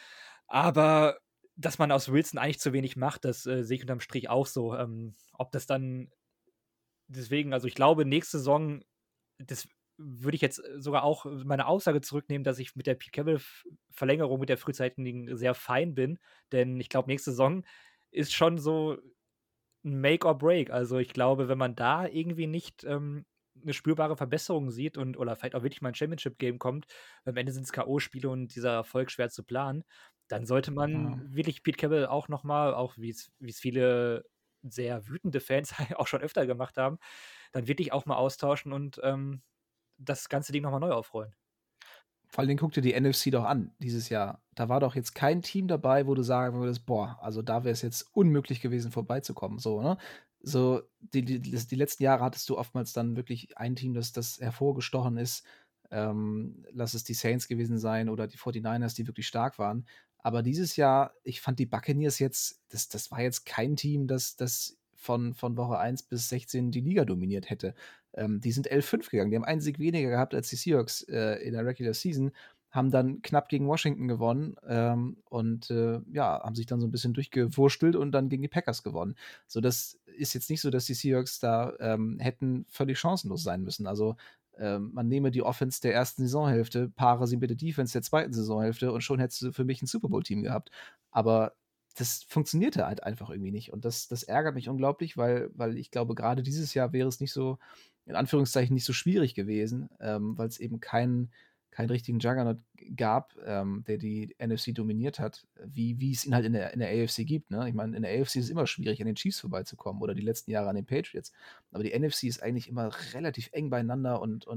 Aber dass man aus Wilson eigentlich zu wenig macht, das sehe ich unterm Strich auch so. Ob das dann deswegen, also ich glaube, nächste Saison, das würde ich jetzt sogar auch meine Aussage zurücknehmen, dass ich mit der Pete Carroll-Verlängerung, mit der frühzeitigen sehr fein bin. Denn ich glaube, nächste Saison ist schon so ein Make or Break. Also ich glaube, wenn man da irgendwie nicht eine spürbare Verbesserung sieht oder vielleicht auch wirklich mal ein Championship-Game kommt, am Ende sind es K.O.-Spiele und dieser Erfolg schwer zu planen, dann sollte man wirklich Pete Carroll auch nochmal, auch wie es viele sehr wütende Fans auch schon öfter gemacht haben, dann wirklich auch mal austauschen und das ganze Ding nochmal neu aufrollen. Vor allen Dingen guck dir die NFC doch an dieses Jahr. Da war doch jetzt kein Team dabei, wo du sagen würdest, boah, also da wäre es jetzt unmöglich gewesen, vorbeizukommen. So, ne? So, die letzten Jahre hattest du oftmals dann wirklich ein Team, das hervorgestochen ist. Lass es die Saints gewesen sein oder die 49ers, die wirklich stark waren. Aber dieses Jahr, ich fand die Buccaneers jetzt, das war jetzt kein Team, das von Woche 1 bis 16 die Liga dominiert hätte. Die sind 11-5 gegangen. Die haben einen Sieg weniger gehabt als die Seahawks in der Regular Season, haben dann knapp gegen Washington gewonnen und ja, haben sich dann so ein bisschen durchgewurstelt und dann gegen die Packers gewonnen. So, das ist jetzt nicht so, dass die Seahawks da hätten völlig chancenlos sein müssen. Also man nehme die Offense der ersten Saisonhälfte, paare sie mit der Defense der zweiten Saisonhälfte und schon hättest du für mich ein Super Bowl-Team gehabt. Aber das funktionierte halt einfach irgendwie nicht. Und das ärgert mich unglaublich, weil ich glaube, gerade dieses Jahr wäre es nicht so, in Anführungszeichen, nicht so schwierig gewesen, weil es eben keinen richtigen Juggernaut gab, der die NFC dominiert hat, wie es ihn halt in der AFC gibt. Ne? Ich meine, in der AFC ist es immer schwierig, an den Chiefs vorbeizukommen oder die letzten Jahre an den Patriots. Aber die NFC ist eigentlich immer relativ eng beieinander und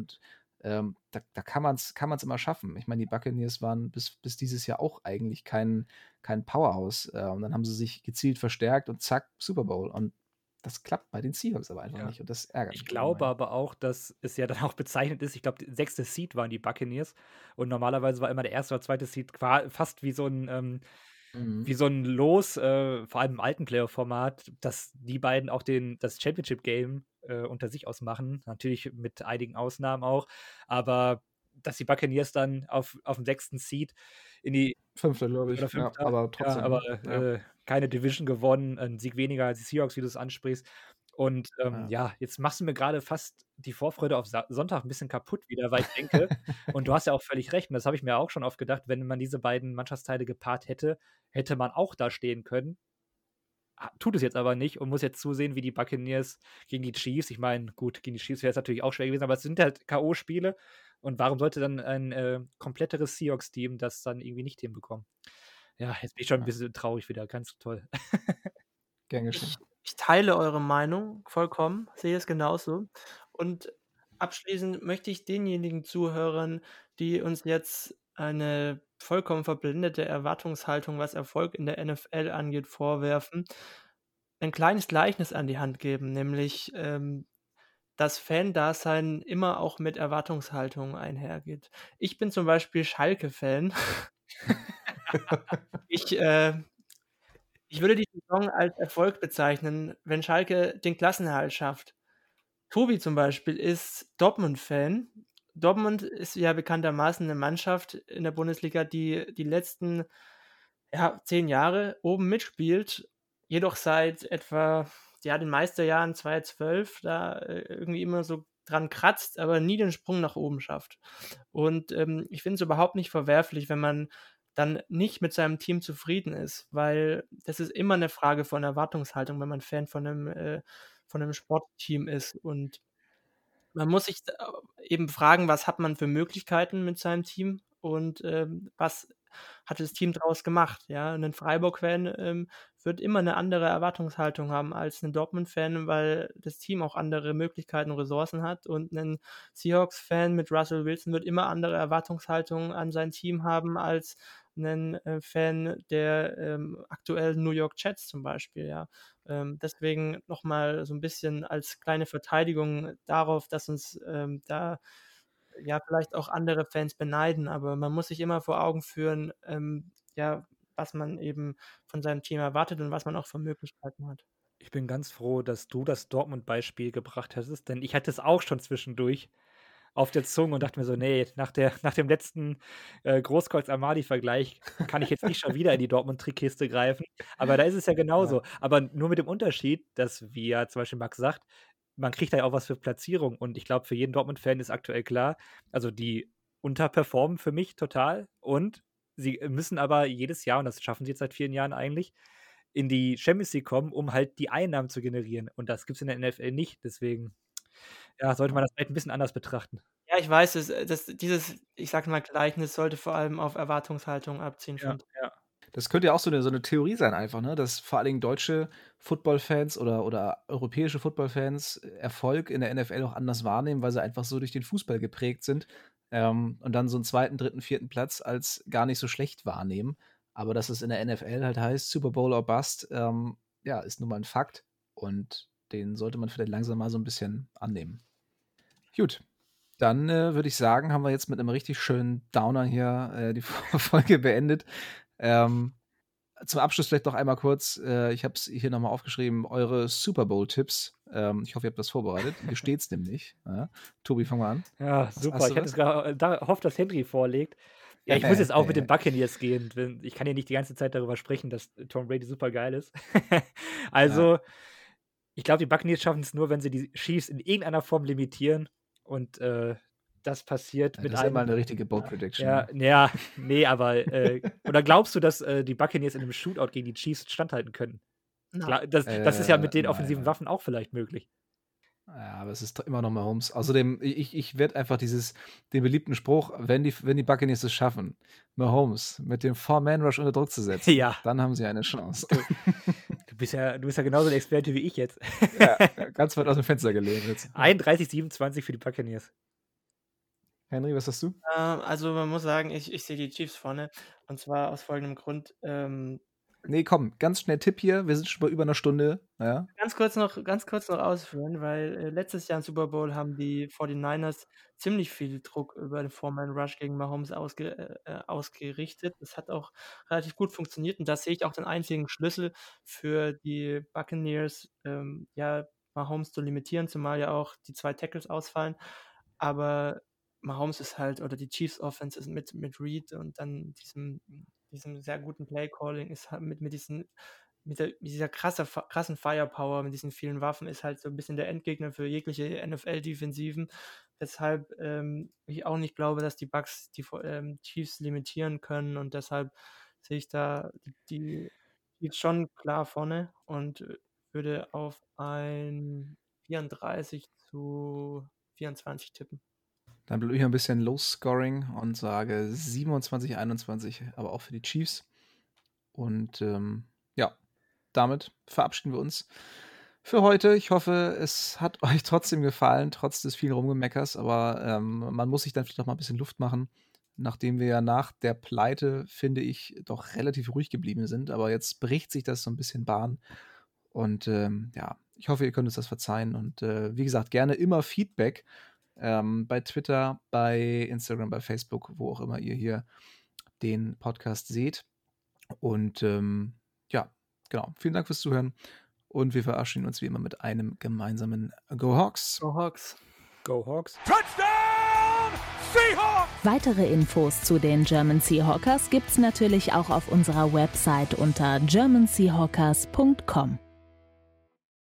da kann man es immer schaffen. Ich meine, die Buccaneers waren bis dieses Jahr auch eigentlich kein Powerhouse. Und dann haben sie sich gezielt verstärkt und zack, Super Bowl. Und das klappt bei den Seahawks aber einfach Ja. nicht. Und das ärgert Ich mich glaube ungemein. aber auch, dass es ja dann auch bezeichnet ist. Ich glaube, der 6. Seed waren die Buccaneers. Und normalerweise war immer der erste oder zweite Seed fast wie so ein Mhm. Los, vor allem im alten Playoff-Format, dass die beiden auch das Championship-Game unter sich ausmachen. Natürlich mit einigen Ausnahmen auch. Aber dass die Buccaneers dann auf dem 6. Seed in die Fünfter, glaube oder ich. Ja, 5. aber Ja, trotzdem. aber Ne? Ja. keine Division gewonnen, ein Sieg weniger als die Seahawks, wie du es ansprichst. Und Ja. ja, jetzt machst du mir gerade fast die Vorfreude auf Sonntag ein bisschen kaputt wieder, weil ich denke, und du hast ja auch völlig recht, und das habe ich mir auch schon oft gedacht, wenn man diese beiden Mannschaftsteile gepaart hätte, hätte man auch da stehen können. Tut es jetzt aber nicht und muss jetzt zusehen, wie die Buccaneers gegen die Chiefs. Ich meine, gut, gegen die Chiefs wäre es natürlich auch schwer gewesen, aber es sind halt K.O.-Spiele. Und warum sollte dann ein kompletteres Seahawks-Team das dann irgendwie nicht hinbekommen? Ja, jetzt bin ich schon ein Ja. bisschen traurig wieder. Ganz toll. Gern geschehen. Ich teile eure Meinung vollkommen, sehe es genauso. Und abschließend möchte ich denjenigen Zuhörern, die uns jetzt eine vollkommen verblendete Erwartungshaltung, was Erfolg in der NFL angeht, vorwerfen, ein kleines Gleichnis an die Hand geben, nämlich dass Fan-Dasein immer auch mit Erwartungshaltung einhergeht. Ich bin zum Beispiel Schalke-Fan. Ich würde die Saison als Erfolg bezeichnen, wenn Schalke den Klassenerhalt schafft. Tobi zum Beispiel ist Dortmund-Fan. Dortmund ist ja bekanntermaßen eine Mannschaft in der Bundesliga, die die letzten 10 Jahre oben mitspielt, jedoch seit etwa den Meisterjahren 2012 da irgendwie immer so dran kratzt, aber nie den Sprung nach oben schafft. Und ich finde es überhaupt nicht verwerflich, wenn man dann nicht mit seinem Team zufrieden ist, weil das ist immer eine Frage von Erwartungshaltung, wenn man Fan von einem Sportteam ist. Und man muss sich eben fragen, was hat man für Möglichkeiten mit seinem Team und was hat das Team daraus gemacht. Ja, ein Freiburg-Fan wird immer eine andere Erwartungshaltung haben als ein Dortmund-Fan, weil das Team auch andere Möglichkeiten und Ressourcen hat. Und ein Seahawks-Fan mit Russell Wilson wird immer andere Erwartungshaltungen an sein Team haben als ein Fan der aktuellen New York Jets zum Beispiel. Ja. Deswegen nochmal so ein bisschen als kleine Verteidigung darauf, dass uns da ja vielleicht auch andere Fans beneiden, aber man muss sich immer vor Augen führen, ja, was man eben von seinem Team erwartet und was man auch für Möglichkeiten hat. Ich bin ganz froh, dass du das Dortmund-Beispiel gebracht hattest, denn ich hatte es auch schon zwischendurch auf der Zunge und dachte mir so: „Nee, nach dem letzten Großkreuz-Armani-Vergleich kann ich jetzt nicht schon wieder in die Dortmund-Trickkiste greifen." Aber da ist es ja Ja. genauso. Aber nur mit dem Unterschied, dass, wie ja zum Beispiel Max sagt, man kriegt da ja auch was für Platzierung. Und ich glaube, für jeden Dortmund-Fan ist aktuell klar, also die unterperformen für mich total und sie müssen aber jedes Jahr, und das schaffen sie jetzt seit vielen Jahren eigentlich, in die Champions League kommen, um halt die Einnahmen zu generieren. Und das gibt's in der NFL nicht. Deswegen, ja, sollte man das vielleicht ein bisschen anders betrachten. Ja, ich weiß, dieses, ich sage mal, Gleichnis sollte vor allem auf Erwartungshaltung abziehen, Ja, finde ich. ja. Das könnte ja auch so eine Theorie sein einfach, ne? Dass vor allen Dingen deutsche Footballfans oder europäische Footballfans Erfolg in der NFL auch anders wahrnehmen, weil sie einfach so durch den Fußball geprägt sind, und dann so einen 2., 3., 4. Platz als gar nicht so schlecht wahrnehmen. Aber dass es in der NFL halt heißt, Super Bowl or Bust, ja, ist nun mal ein Fakt. Und den sollte man vielleicht langsam mal so ein bisschen annehmen. Gut, dann würde ich sagen, haben wir jetzt mit einem richtig schönen Downer hier die Folge beendet. Zum Abschluss vielleicht noch einmal kurz, ich habe es hier nochmal aufgeschrieben, eure Super Bowl-Tipps. Ich hoffe, ihr habt das vorbereitet. Hier steht es nämlich. Ja. Tobi, fang mal an. Ja, super. Ich hatte gehofft, dass Henry vorlegt. Ja, ich muss jetzt auch mit den Buccaneers gehen. Ich kann ja nicht die ganze Zeit darüber sprechen, dass Tom Brady super geil ist. Also, ich glaube, die Buccaneers schaffen es nur, wenn sie die Chiefs in irgendeiner Form limitieren. Und das passiert Ja, mit das ist immer eine richtige Bold Prediction. Ja, nee, aber oder glaubst du, dass die Buccaneers in einem Shootout gegen die Chiefs standhalten können? Das ist ja mit den offensiven Waffen auch vielleicht möglich. Ja, aber es ist immer noch Mahomes. Außerdem, ich werde einfach den beliebten Spruch, wenn die Buccaneers es schaffen, Mahomes mit dem 4-Man-Rush unter Druck zu setzen, Ja. dann haben sie eine Chance. Du bist ja genauso ein Experte wie ich jetzt. Ja, ganz weit aus dem Fenster gelehnt jetzt. 31-27 für die Buccaneers. Henry, was hast du? Also man muss sagen, ich sehe die Chiefs vorne. Und zwar aus folgendem Grund. Nee, komm, ganz schnell Tipp hier. Wir sind schon bei über einer Stunde. Ja. Ganz kurz noch ausführen, weil letztes Jahr im Super Bowl haben die 49ers ziemlich viel Druck über den Four-Man-Rush gegen Mahomes ausgerichtet. Das hat auch relativ gut funktioniert und da sehe ich auch den einzigen Schlüssel für die Buccaneers, Mahomes zu limitieren, zumal ja auch die 2 Tackles ausfallen. Aber Mahomes ist halt, oder die Chiefs Offense ist mit Reed und dann diesem sehr guten Play-Calling ist halt mit dieser krassen Firepower, mit diesen vielen Waffen, ist halt so ein bisschen der Endgegner für jegliche NFL-Defensiven. Deshalb ich auch nicht glaube, dass die Bucks die Chiefs limitieren können und deshalb sehe ich da die Chiefs schon klar vorne und würde auf ein 34-24 tippen. Dann bleibe ich ein bisschen Low-Scoring und sage 27-21, aber auch für die Chiefs. Und damit verabschieden wir uns für heute. Ich hoffe, es hat euch trotzdem gefallen, trotz des vielen Rumgemeckers. Aber man muss sich dann vielleicht auch mal ein bisschen Luft machen, nachdem wir ja nach der Pleite, finde ich, doch relativ ruhig geblieben sind. Aber jetzt bricht sich das so ein bisschen Bahn. Und ich hoffe, ihr könnt uns das verzeihen. Und wie gesagt, gerne immer Feedback. Bei Twitter, bei Instagram, bei Facebook, wo auch immer ihr hier den Podcast seht. Und genau. Vielen Dank fürs Zuhören. Und wir verabschieden uns wie immer mit einem gemeinsamen Go Hawks. Go Hawks. Go Hawks. Touchdown Seahawks! Weitere Infos zu den German Seahawkers gibt's natürlich auch auf unserer Website unter germanseahawkers.com.